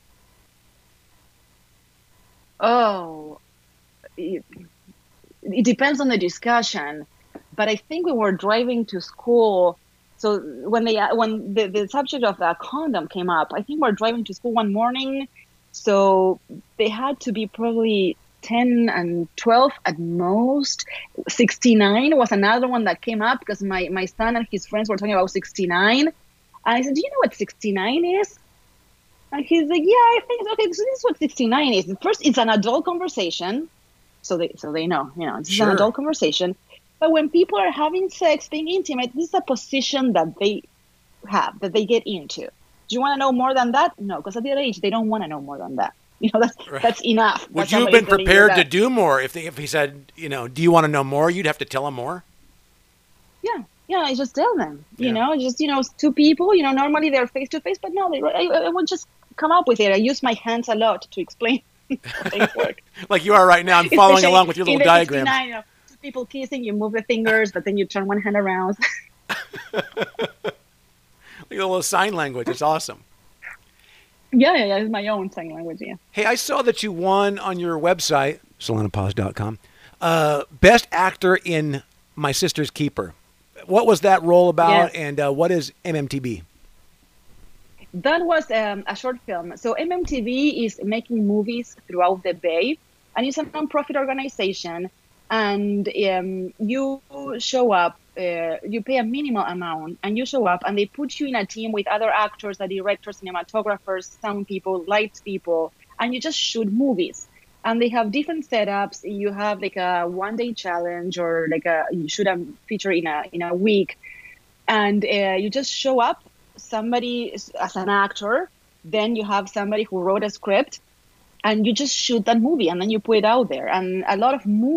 Oh, it, it depends on the discussion, but I think we were driving to school. So when they when the, the subject of the condom came up, I think we were driving to school one morning. So they had to be probably ten and twelve at most. sixty-nine was another one that came up because my, my son and his friends were talking about sixty-nine. And I said, do you know what sixty-nine is? And he's like, yeah, I think, okay, so this is what sixty-nine is. First, it's an adult conversation. So they so they know, you know, it's Sure. an adult conversation. But when people are having sex, being intimate, this is a position that they have, that they get into. Do you want to know more than that? No, because at their age, they don't want to know more than that. You know, that's Right. that's enough. Would That's you have somebody been telling you prepared to that. do more if they, if he said, you know, do you want to know more? You'd have to tell him more. Yeah, yeah. I just tell them. You Yeah. know, just you know, two people. You know, normally they're face to face, but no, they, I, I would just come up with it. I use my hands a lot to explain how things work. Like you are right now. I'm following Especially along with your in little the diagrams. sixty-nine, you know, two people kissing, you move the fingers, but then you turn one hand around. Like a little sign language. It's awesome. yeah, yeah, yeah. It's my own sign language. Yeah. Hey, I saw that you won on your website, solana paz dot com, uh, Best Actor in My Sister's Keeper. What was that role about, Yes. and uh, what is M M T B? That was um, a short film. So M M T V is making movies throughout the Bay, and it's a nonprofit organization. And um, you show up, uh, you pay a minimal amount, and you show up, and they put you in a team with other actors, the directors, cinematographers, sound people, lights people, and you just shoot movies. And they have different setups. You have like a one-day challenge, or like a you shoot a feature in a in a week, and uh, you just show up. Somebody is- as an actor, then you have somebody who wrote a script, and you just shoot that movie, and then you put it out there. And a lot of movies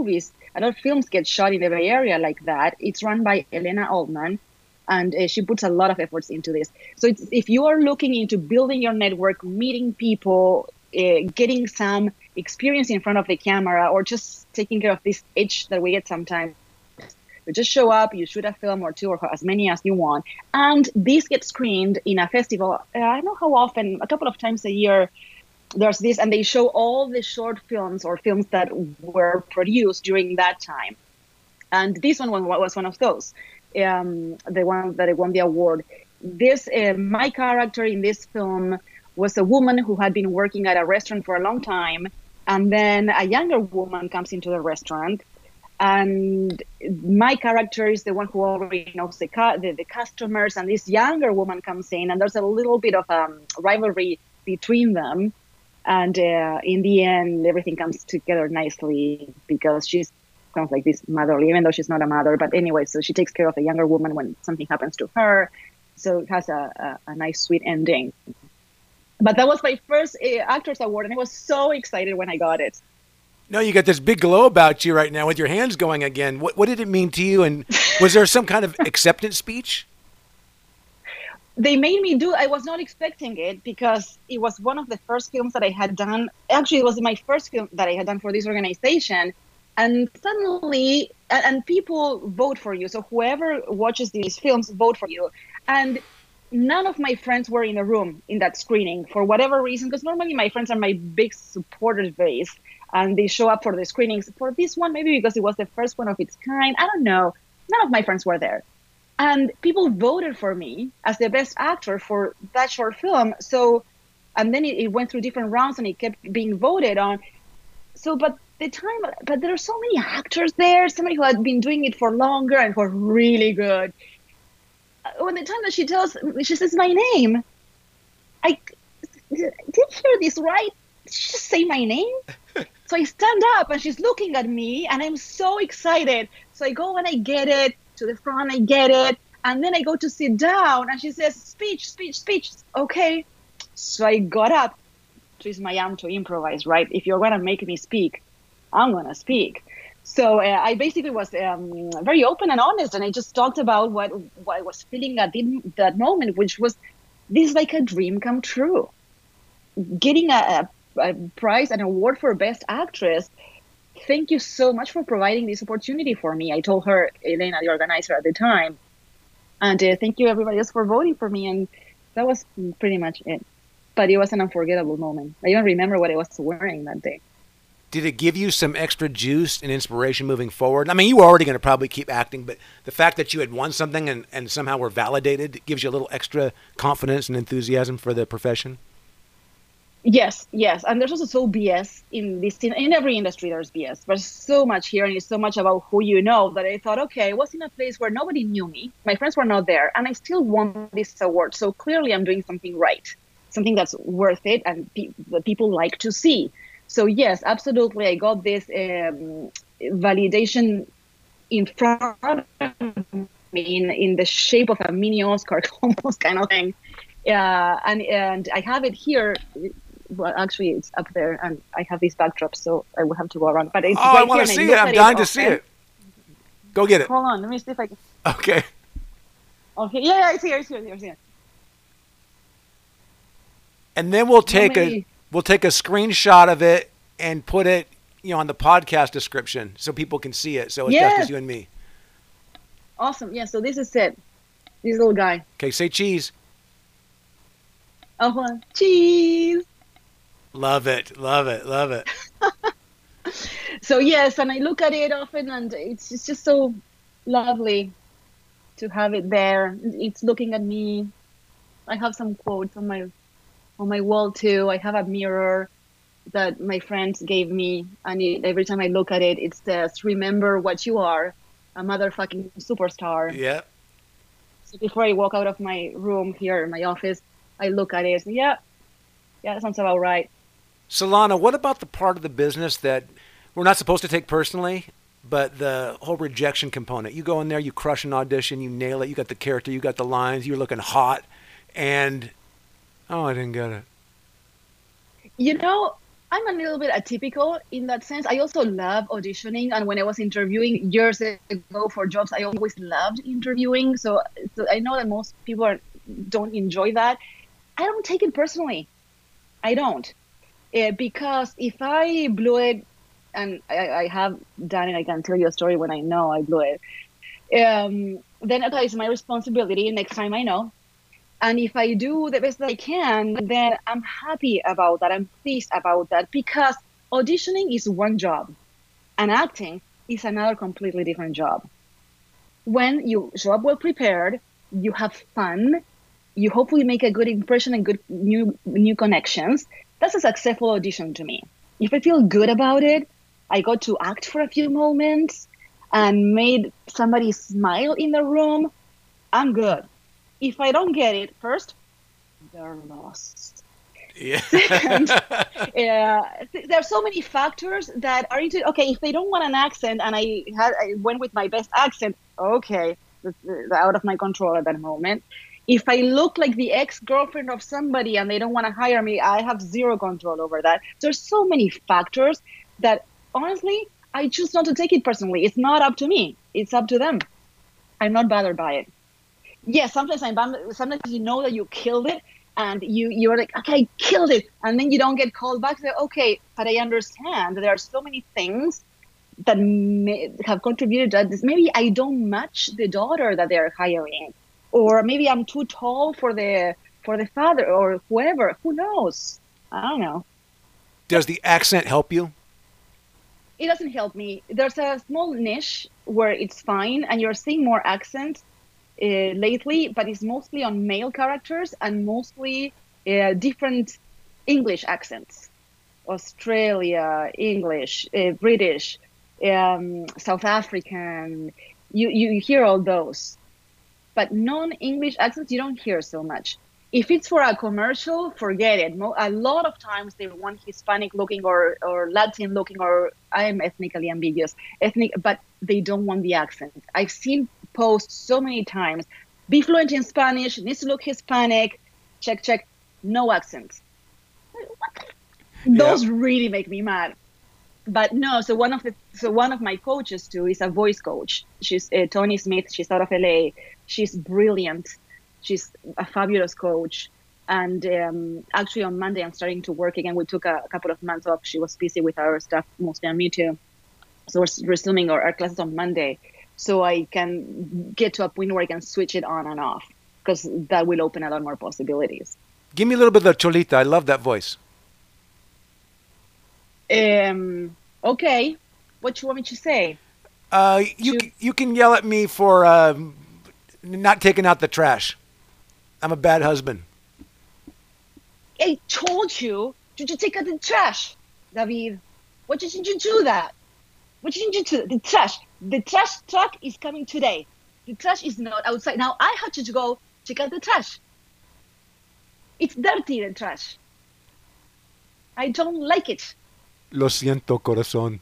a lot of films get shot in the Bay Area like that. It's run by Elena Altman, and uh, she puts a lot of efforts into this. So it's, if you are looking into building your network, meeting people, uh, getting some experience in front of the camera, or just taking care of this itch that we get sometimes, you just show up, you shoot a film or two or as many as you want. And this gets screened in a festival. Uh, I don't know how often, a couple of times a year, there's this, and they show all the short films or films that were produced during that time. And this one was one of those, um, the one that won the award. This, uh, my character in this film was a woman who had been working at a restaurant for a long time. And then a younger woman comes into the restaurant. And my character is the one who already knows the, cu- the, the customers. And this younger woman comes in, and there's a little bit of um, rivalry between them. And uh, in the end, everything comes together nicely because she's kind of like this motherly, even though she's not a mother. But anyway, so she takes care of the younger woman when something happens to her. So it has a, a, a nice, sweet ending. But that was my first uh, Actors Award, and I was so excited when I got it. No, you got this big glow about you right now with your hands going again. What, what did it mean to you? And was there some kind of acceptance speech? They made me do, I was not expecting it because it was one of the first films that I had done. Actually, it was my first film that I had done for this organization. And suddenly, and, and people vote for you. So whoever watches these films vote for you. And none of my friends were in the room in that screening for whatever reason, because normally my friends are my big supporters base and they show up for the screenings. For this one, maybe because it was the first one of its kind, I don't know. None of my friends were there. And people voted for me as the best actor for that short film. So, and then it, it went through different rounds and it kept being voted on. So, but the time, but there are so many actors there, somebody who had been doing it for longer and who are really good. When the time that she tells, she says my name, I did you hear this right? Did she just say my name? So I stand up and she's looking at me and I'm so excited. So I go and I get it. To the front, I get it, and then I go to sit down, and she says, "Speech, speech, speech." Okay, so I got up. Twist my arm to improvise, right? If you're gonna make me speak, I'm gonna speak. So uh, I basically was um, very open and honest, and I just talked about what what I was feeling at the, that moment, which was this is like a dream come true. Getting a, a, a prize, an award for Best Actress. Thank you so much for providing this opportunity for me. I told her, Elena, the organizer at the time. And uh, thank you everybody else for voting for me. And that was pretty much it. But it was an unforgettable moment. I even remember what I was wearing that day. Did it give you some extra juice and inspiration moving forward? I mean, you were already going to probably keep acting, but the fact that you had won something and, and somehow were validated gives you a little extra confidence and enthusiasm for the profession? Yes, yes. And there's also so B S in this, in, in every industry there's B S. There's so much here and it's so much about who you know that I thought, okay, I was in a place where nobody knew me. My friends were not there and I still won this award. So clearly I'm doing something right, something that's worth it and pe- that people like to see. So yes, absolutely. I got this um, validation in front of me in, in the shape of a mini Oscar almost kind of thing. Uh, and, and I have it here. Well, actually, it's up there, and I have these backdrops, so I will have to go around. But it's oh, right I want to see it. I'm dying to see it. Go get it. Hold on, let me see if I can. Okay. Okay, yeah, yeah, it's here, it's here, it's here. It's here. And then we'll take no, a we'll take a screenshot of it and put it, you know, on the podcast description so people can see it. So it's yes. just you and me. Awesome. Yeah. So this is it. This little guy. Okay, say cheese. Oh, hold on. Cheese. Love it, love it, love it. So yes, and I look at it often, and it's it's just so lovely to have it there. It's looking at me. I have some quotes on my on my wall too. I have a mirror that my friends gave me, and it, every time I look at it, it says, "Remember what you are, a motherfucking superstar." Yeah. So before I walk out of my room here in my office, I look at it. Yeah, yeah, that sounds about right. Solana, what about the part of the business that we're not supposed to take personally, but the whole rejection component? You go in there, you crush an audition, you nail it, you got the character, you got the lines, you're looking hot, and, oh, I didn't get it. You know, I'm a little bit atypical in that sense. I also love auditioning, and when I was interviewing years ago for jobs, I always loved interviewing. So, so I know that most people are, don't enjoy that. I don't take it personally. I don't, uh, because if I blew it, and I, I have done it, I can tell you a story when I know I blew it. Um, then okay, it's my responsibility. Next time I know. And if I do the best that I can, then I'm happy about that. I'm pleased about that, because auditioning is one job and acting is another completely different job. When you show up well prepared, you have fun, you hopefully make a good impression and good new new connections. That's a successful audition to me. If I feel good about it, I got to act for a few moments and made somebody smile in the room, I'm good. If I don't get it, first, they're lost. Yeah. Second, uh, th- there are so many factors that are into. Okay, if they don't want an accent, and I had, I went with my best accent. Okay, that's, that's out of my control at that moment. If I look like the ex-girlfriend of somebody and they don't want to hire me, I have zero control over that. There's so many factors that, honestly, I choose not to take it personally. It's not up to me. It's up to them. I'm not bothered by it. Yes, sometimes I'm bummed. Sometimes you know that you killed it, and you you're like, okay, I killed it, and then you don't get called back. So, okay, but I understand that there are so many things that may have contributed to this. Maybe I don't match the daughter that they're hiring, or maybe I'm too tall for the for the father or whoever. Who knows? I don't know. Does the accent help you? It doesn't help me. There's a small niche where it's fine, and you're seeing more accents Uh, lately, but it's mostly on male characters and mostly uh, different English accents. Australia, English, uh, British, um, South African. You, you hear all those. But non-English accents, you don't hear so much. If it's for a commercial, forget it. Mo- a lot of times they want Hispanic looking or, or Latin looking, or I'm ethnically ambiguous, ethnic, but they don't want the accent. I've seen posts so many times, be fluent in Spanish, needs to look Hispanic, check, check, no accent. What the? Those Yep. really make me mad. But no, so one of the so one of my coaches too is a voice coach. She's uh, Tony Smith. She's out of L A. She's brilliant. She's a fabulous coach. And um, actually on Monday, I'm starting to work again. We took a, a couple of months off. She was busy with our stuff, mostly on Me Too. So we're resuming our, our classes on Monday. So I can get to a point where I can switch it on and off, because that will open a lot more possibilities. Give me a little bit of the Cholita. I love that voice. Um, okay. What do you want me to say? Uh, you Shoot. c- you can yell at me for um, not taking out the trash. I'm a bad husband. I told you, did you take out the trash, David? Why didn't you do that? What didn't you do? The trash. The trash truck is coming today. The trash is not outside. Now I had to go check out the trash. It's dirty, the trash. I don't like it. Lo siento, corazón.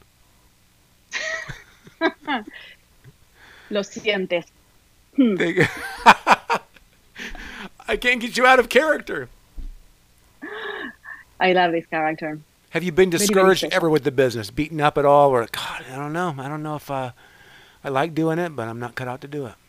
Lo sientes. I can't get you out of character. I love this character. Have you been very discouraged special. ever with the business? Beaten up at all? Or, God, I don't know. I don't know if uh, I like doing it, but I'm not cut out to do it.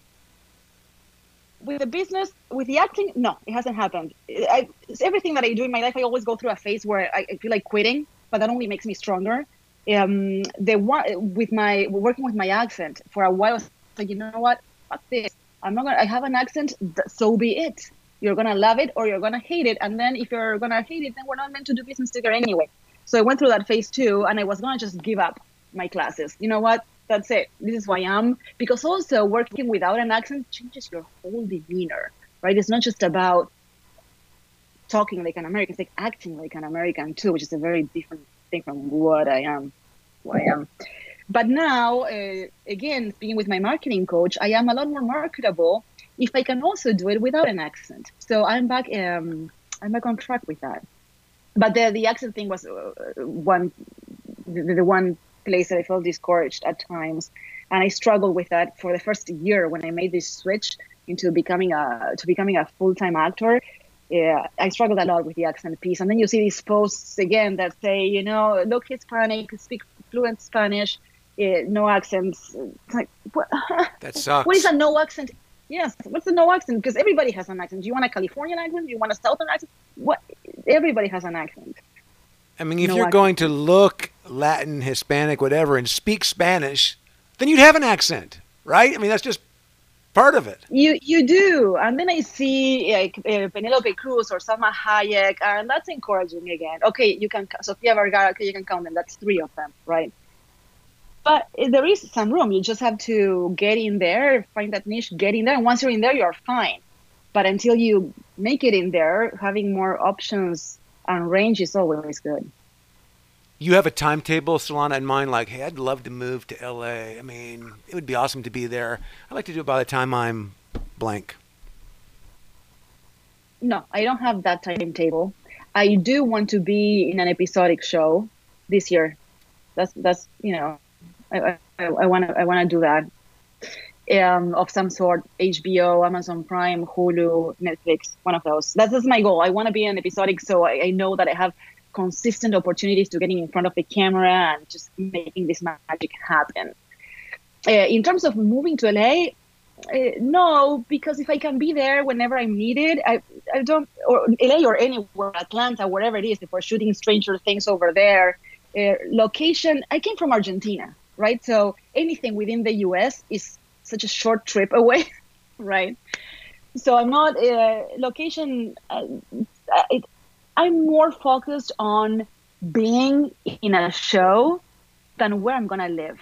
With the business, with the acting, no, it hasn't happened. I, it's everything that I do in my life, I always go through a phase where I, I feel like quitting, but that only makes me stronger. Um, the one with my working with my accent for a while, I was like, you know what? Fuck this. I'm not gonna. I have an accent. th- So be it. You're gonna love it or you're gonna hate it. And then if you're gonna hate it, then we're not meant to do business together anyway. So I went through that phase too, and I was gonna just give up my classes. You know what? That's it. This is who I am. Because also working without an accent changes your whole demeanor, right? It's not just about talking like an American, it's like acting like an American too, which is a very different thing from what I am, who I am. But now, uh, again, speaking with my marketing coach, I am a lot more marketable if I can also do it without an accent. So I'm back. Um, I'm back on track with that. But the the accent thing was uh, one the, the one place that I felt discouraged at times, and I struggled with that for the first year when I made this switch into becoming a to becoming a full time actor. Yeah, I struggled a lot with the accent piece. And then you see these posts again that say, you know, look Hispanic, speak fluent Spanish, uh, no accents. It's like, what? That sucks. What is a no accent? Yes, what's the no accent? Because everybody has an accent. Do you want a Californian accent? Do you want a Southern accent? What? Everybody has an accent. I mean, if No you're accent. going to look Latin, Hispanic, whatever, and speak Spanish, then you'd have an accent, right? I mean, that's just part of it. You you do, and then I see like uh, Penelope Cruz or Salma Hayek, and that's encouraging again. Okay, you can Sofia Vergara. Okay, you can count them. That's three of them, right? But uh, there is some room. You just have to get in there, find that niche, get in there, and once you're in there, you're fine. But until you make it in there, having more options and range is always good. You have a timetable, Solana, in mind, like, hey, I'd love to move to L A. I mean, it would be awesome to be there. I'd like to do it by the time I'm blank. No, I don't have that timetable. I do want to be in an episodic show this year. That's that's you know, I I want to I want to do that. Um, of some sort, H B O, Amazon Prime, Hulu, Netflix, one of those. That's, that's my goal. I want to be an episodic, so I, I know that I have consistent opportunities to getting in front of the camera and just making this magic happen. Uh, in terms of moving to L A, uh, no, because if I can be there whenever I'm needed, I I don't, or L A or anywhere, Atlanta, wherever it is, if we're shooting Stranger Things over there, uh, location, I came from Argentina, right? So anything within the U S is such a short trip away, right? So I'm not, uh, location, uh, it, I'm more focused on being in a show than where I'm going to live.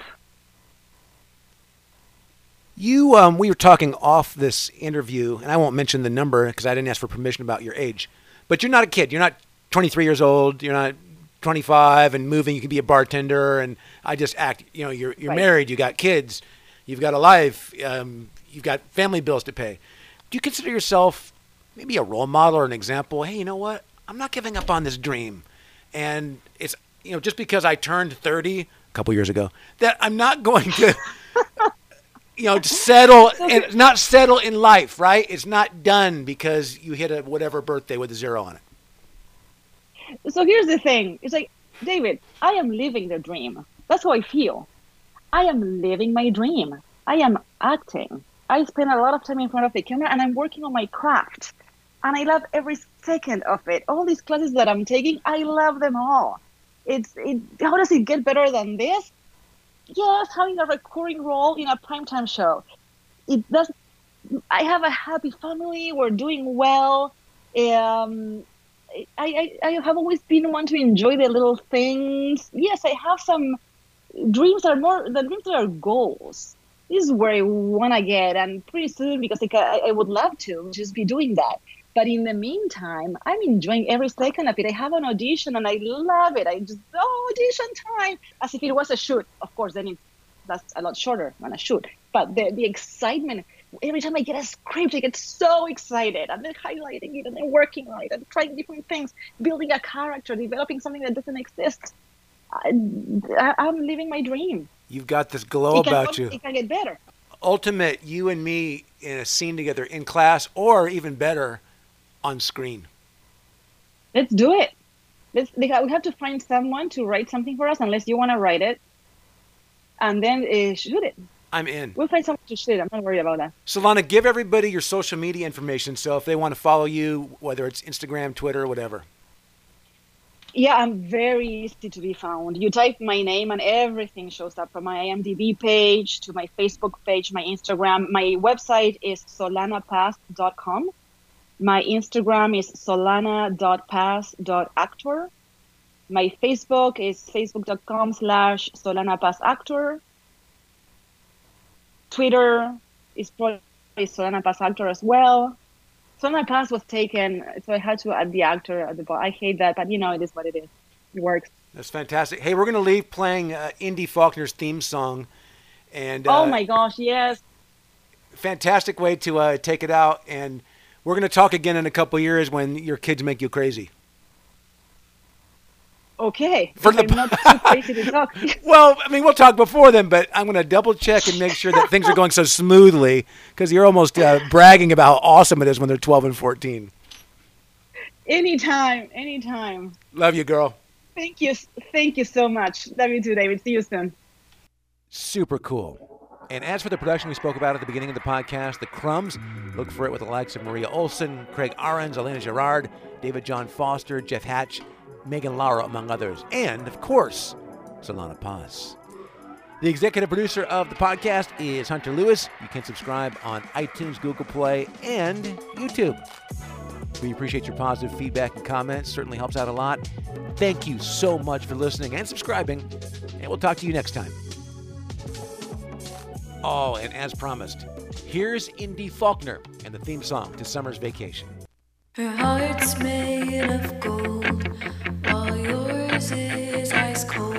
You, um, we were talking off this interview, and I won't mention the number because I didn't ask for permission about your age. But you're not a kid. You're not twenty-three years old. You're not twenty-five and moving. You can be a bartender, and I just act. You know, you're you're Right. married. You got kids. You've got a life. Um, you've got family bills to pay. Do you consider yourself maybe a role model or an example? Hey, you know what? I'm not giving up on this dream, and it's you know just because I turned thirty a couple years ago that I'm not going to. You know, settle and not settle in life, right? It's not done because you hit a whatever birthday with a zero on it. So here's the thing. It's like, David, I am living the dream. That's how I feel. I am living my dream. I am acting. I spend a lot of time in front of the camera and I'm working on my craft. And I love every second of it. All these classes that I'm taking, I love them all. It's it, how does it get better than this? Yes, having a recurring role in a primetime show. It does. I have a happy family. We're doing well. Um, I, I I have always been one to enjoy the little things. Yes, I have some dreams that are more the dreams that are goals. This is where I want to get, and pretty soon, because like, I, I would love to just be doing that. But in the meantime, I'm enjoying every second of it. I have an audition and I love it. I just, oh, audition time, as if it was a shoot. Of course, then it, that's a lot shorter than a shoot. But the, the excitement, every time I get a script, I get so excited. And then highlighting it and then working on it and trying different things, building a character, developing something that doesn't exist. I, I'm living my dream. You've got this glow It can, about you. It can get better. Ultimate, you and me in a scene together in class, or even better, on screen. Let's do it. Let's, we have to find someone to write something for us, unless you want to write it, and then uh, shoot it. I'm in. We'll find someone to shoot it. I'm not worried about that. Solana, give everybody your social media information. So if they want to follow you, whether it's Instagram, Twitter, whatever. Yeah, I'm very easy to be found. You type my name and everything shows up, from my I M D B page to my Facebook page, my Instagram. My website is solana paz dot com. My Instagram is solana dot paz dot actor. My Facebook is facebook.com slash solana paz actor. Twitter is probably Solana Paz actor as well. Solana Paz was taken, so I had to add the actor at the bottom. I hate that, but you know, it is what it is. It works. That's fantastic. Hey, we're going to leave playing uh, Indy Faulkner's theme song. And uh, oh my gosh, yes. Fantastic way to uh, take it out. And we're going to talk again in a couple of years when your kids make you crazy. Okay. For if the... I'm not too crazy to talk. Well, I mean, we'll talk before then, but I'm going to double check and make sure that things are going so smoothly, because you're almost uh, bragging about how awesome it is when they're twelve and fourteen. Anytime, anytime. Love you, girl. Thank you. Thank you so much. Love you too, David. See you soon. Super cool. And as for the production we spoke about at the beginning of the podcast, The Crumbs, look for it with the likes of Maria Olson, Craig Ahrens, Elena Gerard, David John Foster, Jeff Hatch, Megan Lara, among others. And, of course, Solana Paz. The executive producer of the podcast is Hunter Lewis. You can subscribe on iTunes, Google Play, and YouTube. We appreciate your positive feedback and comments. Certainly helps out a lot. Thank you so much for listening and subscribing, and we'll talk to you next time. Oh, and as promised, here's Indy Faulkner and the theme song to Summer's Vacation. Her heart's made of gold, while yours is ice cold.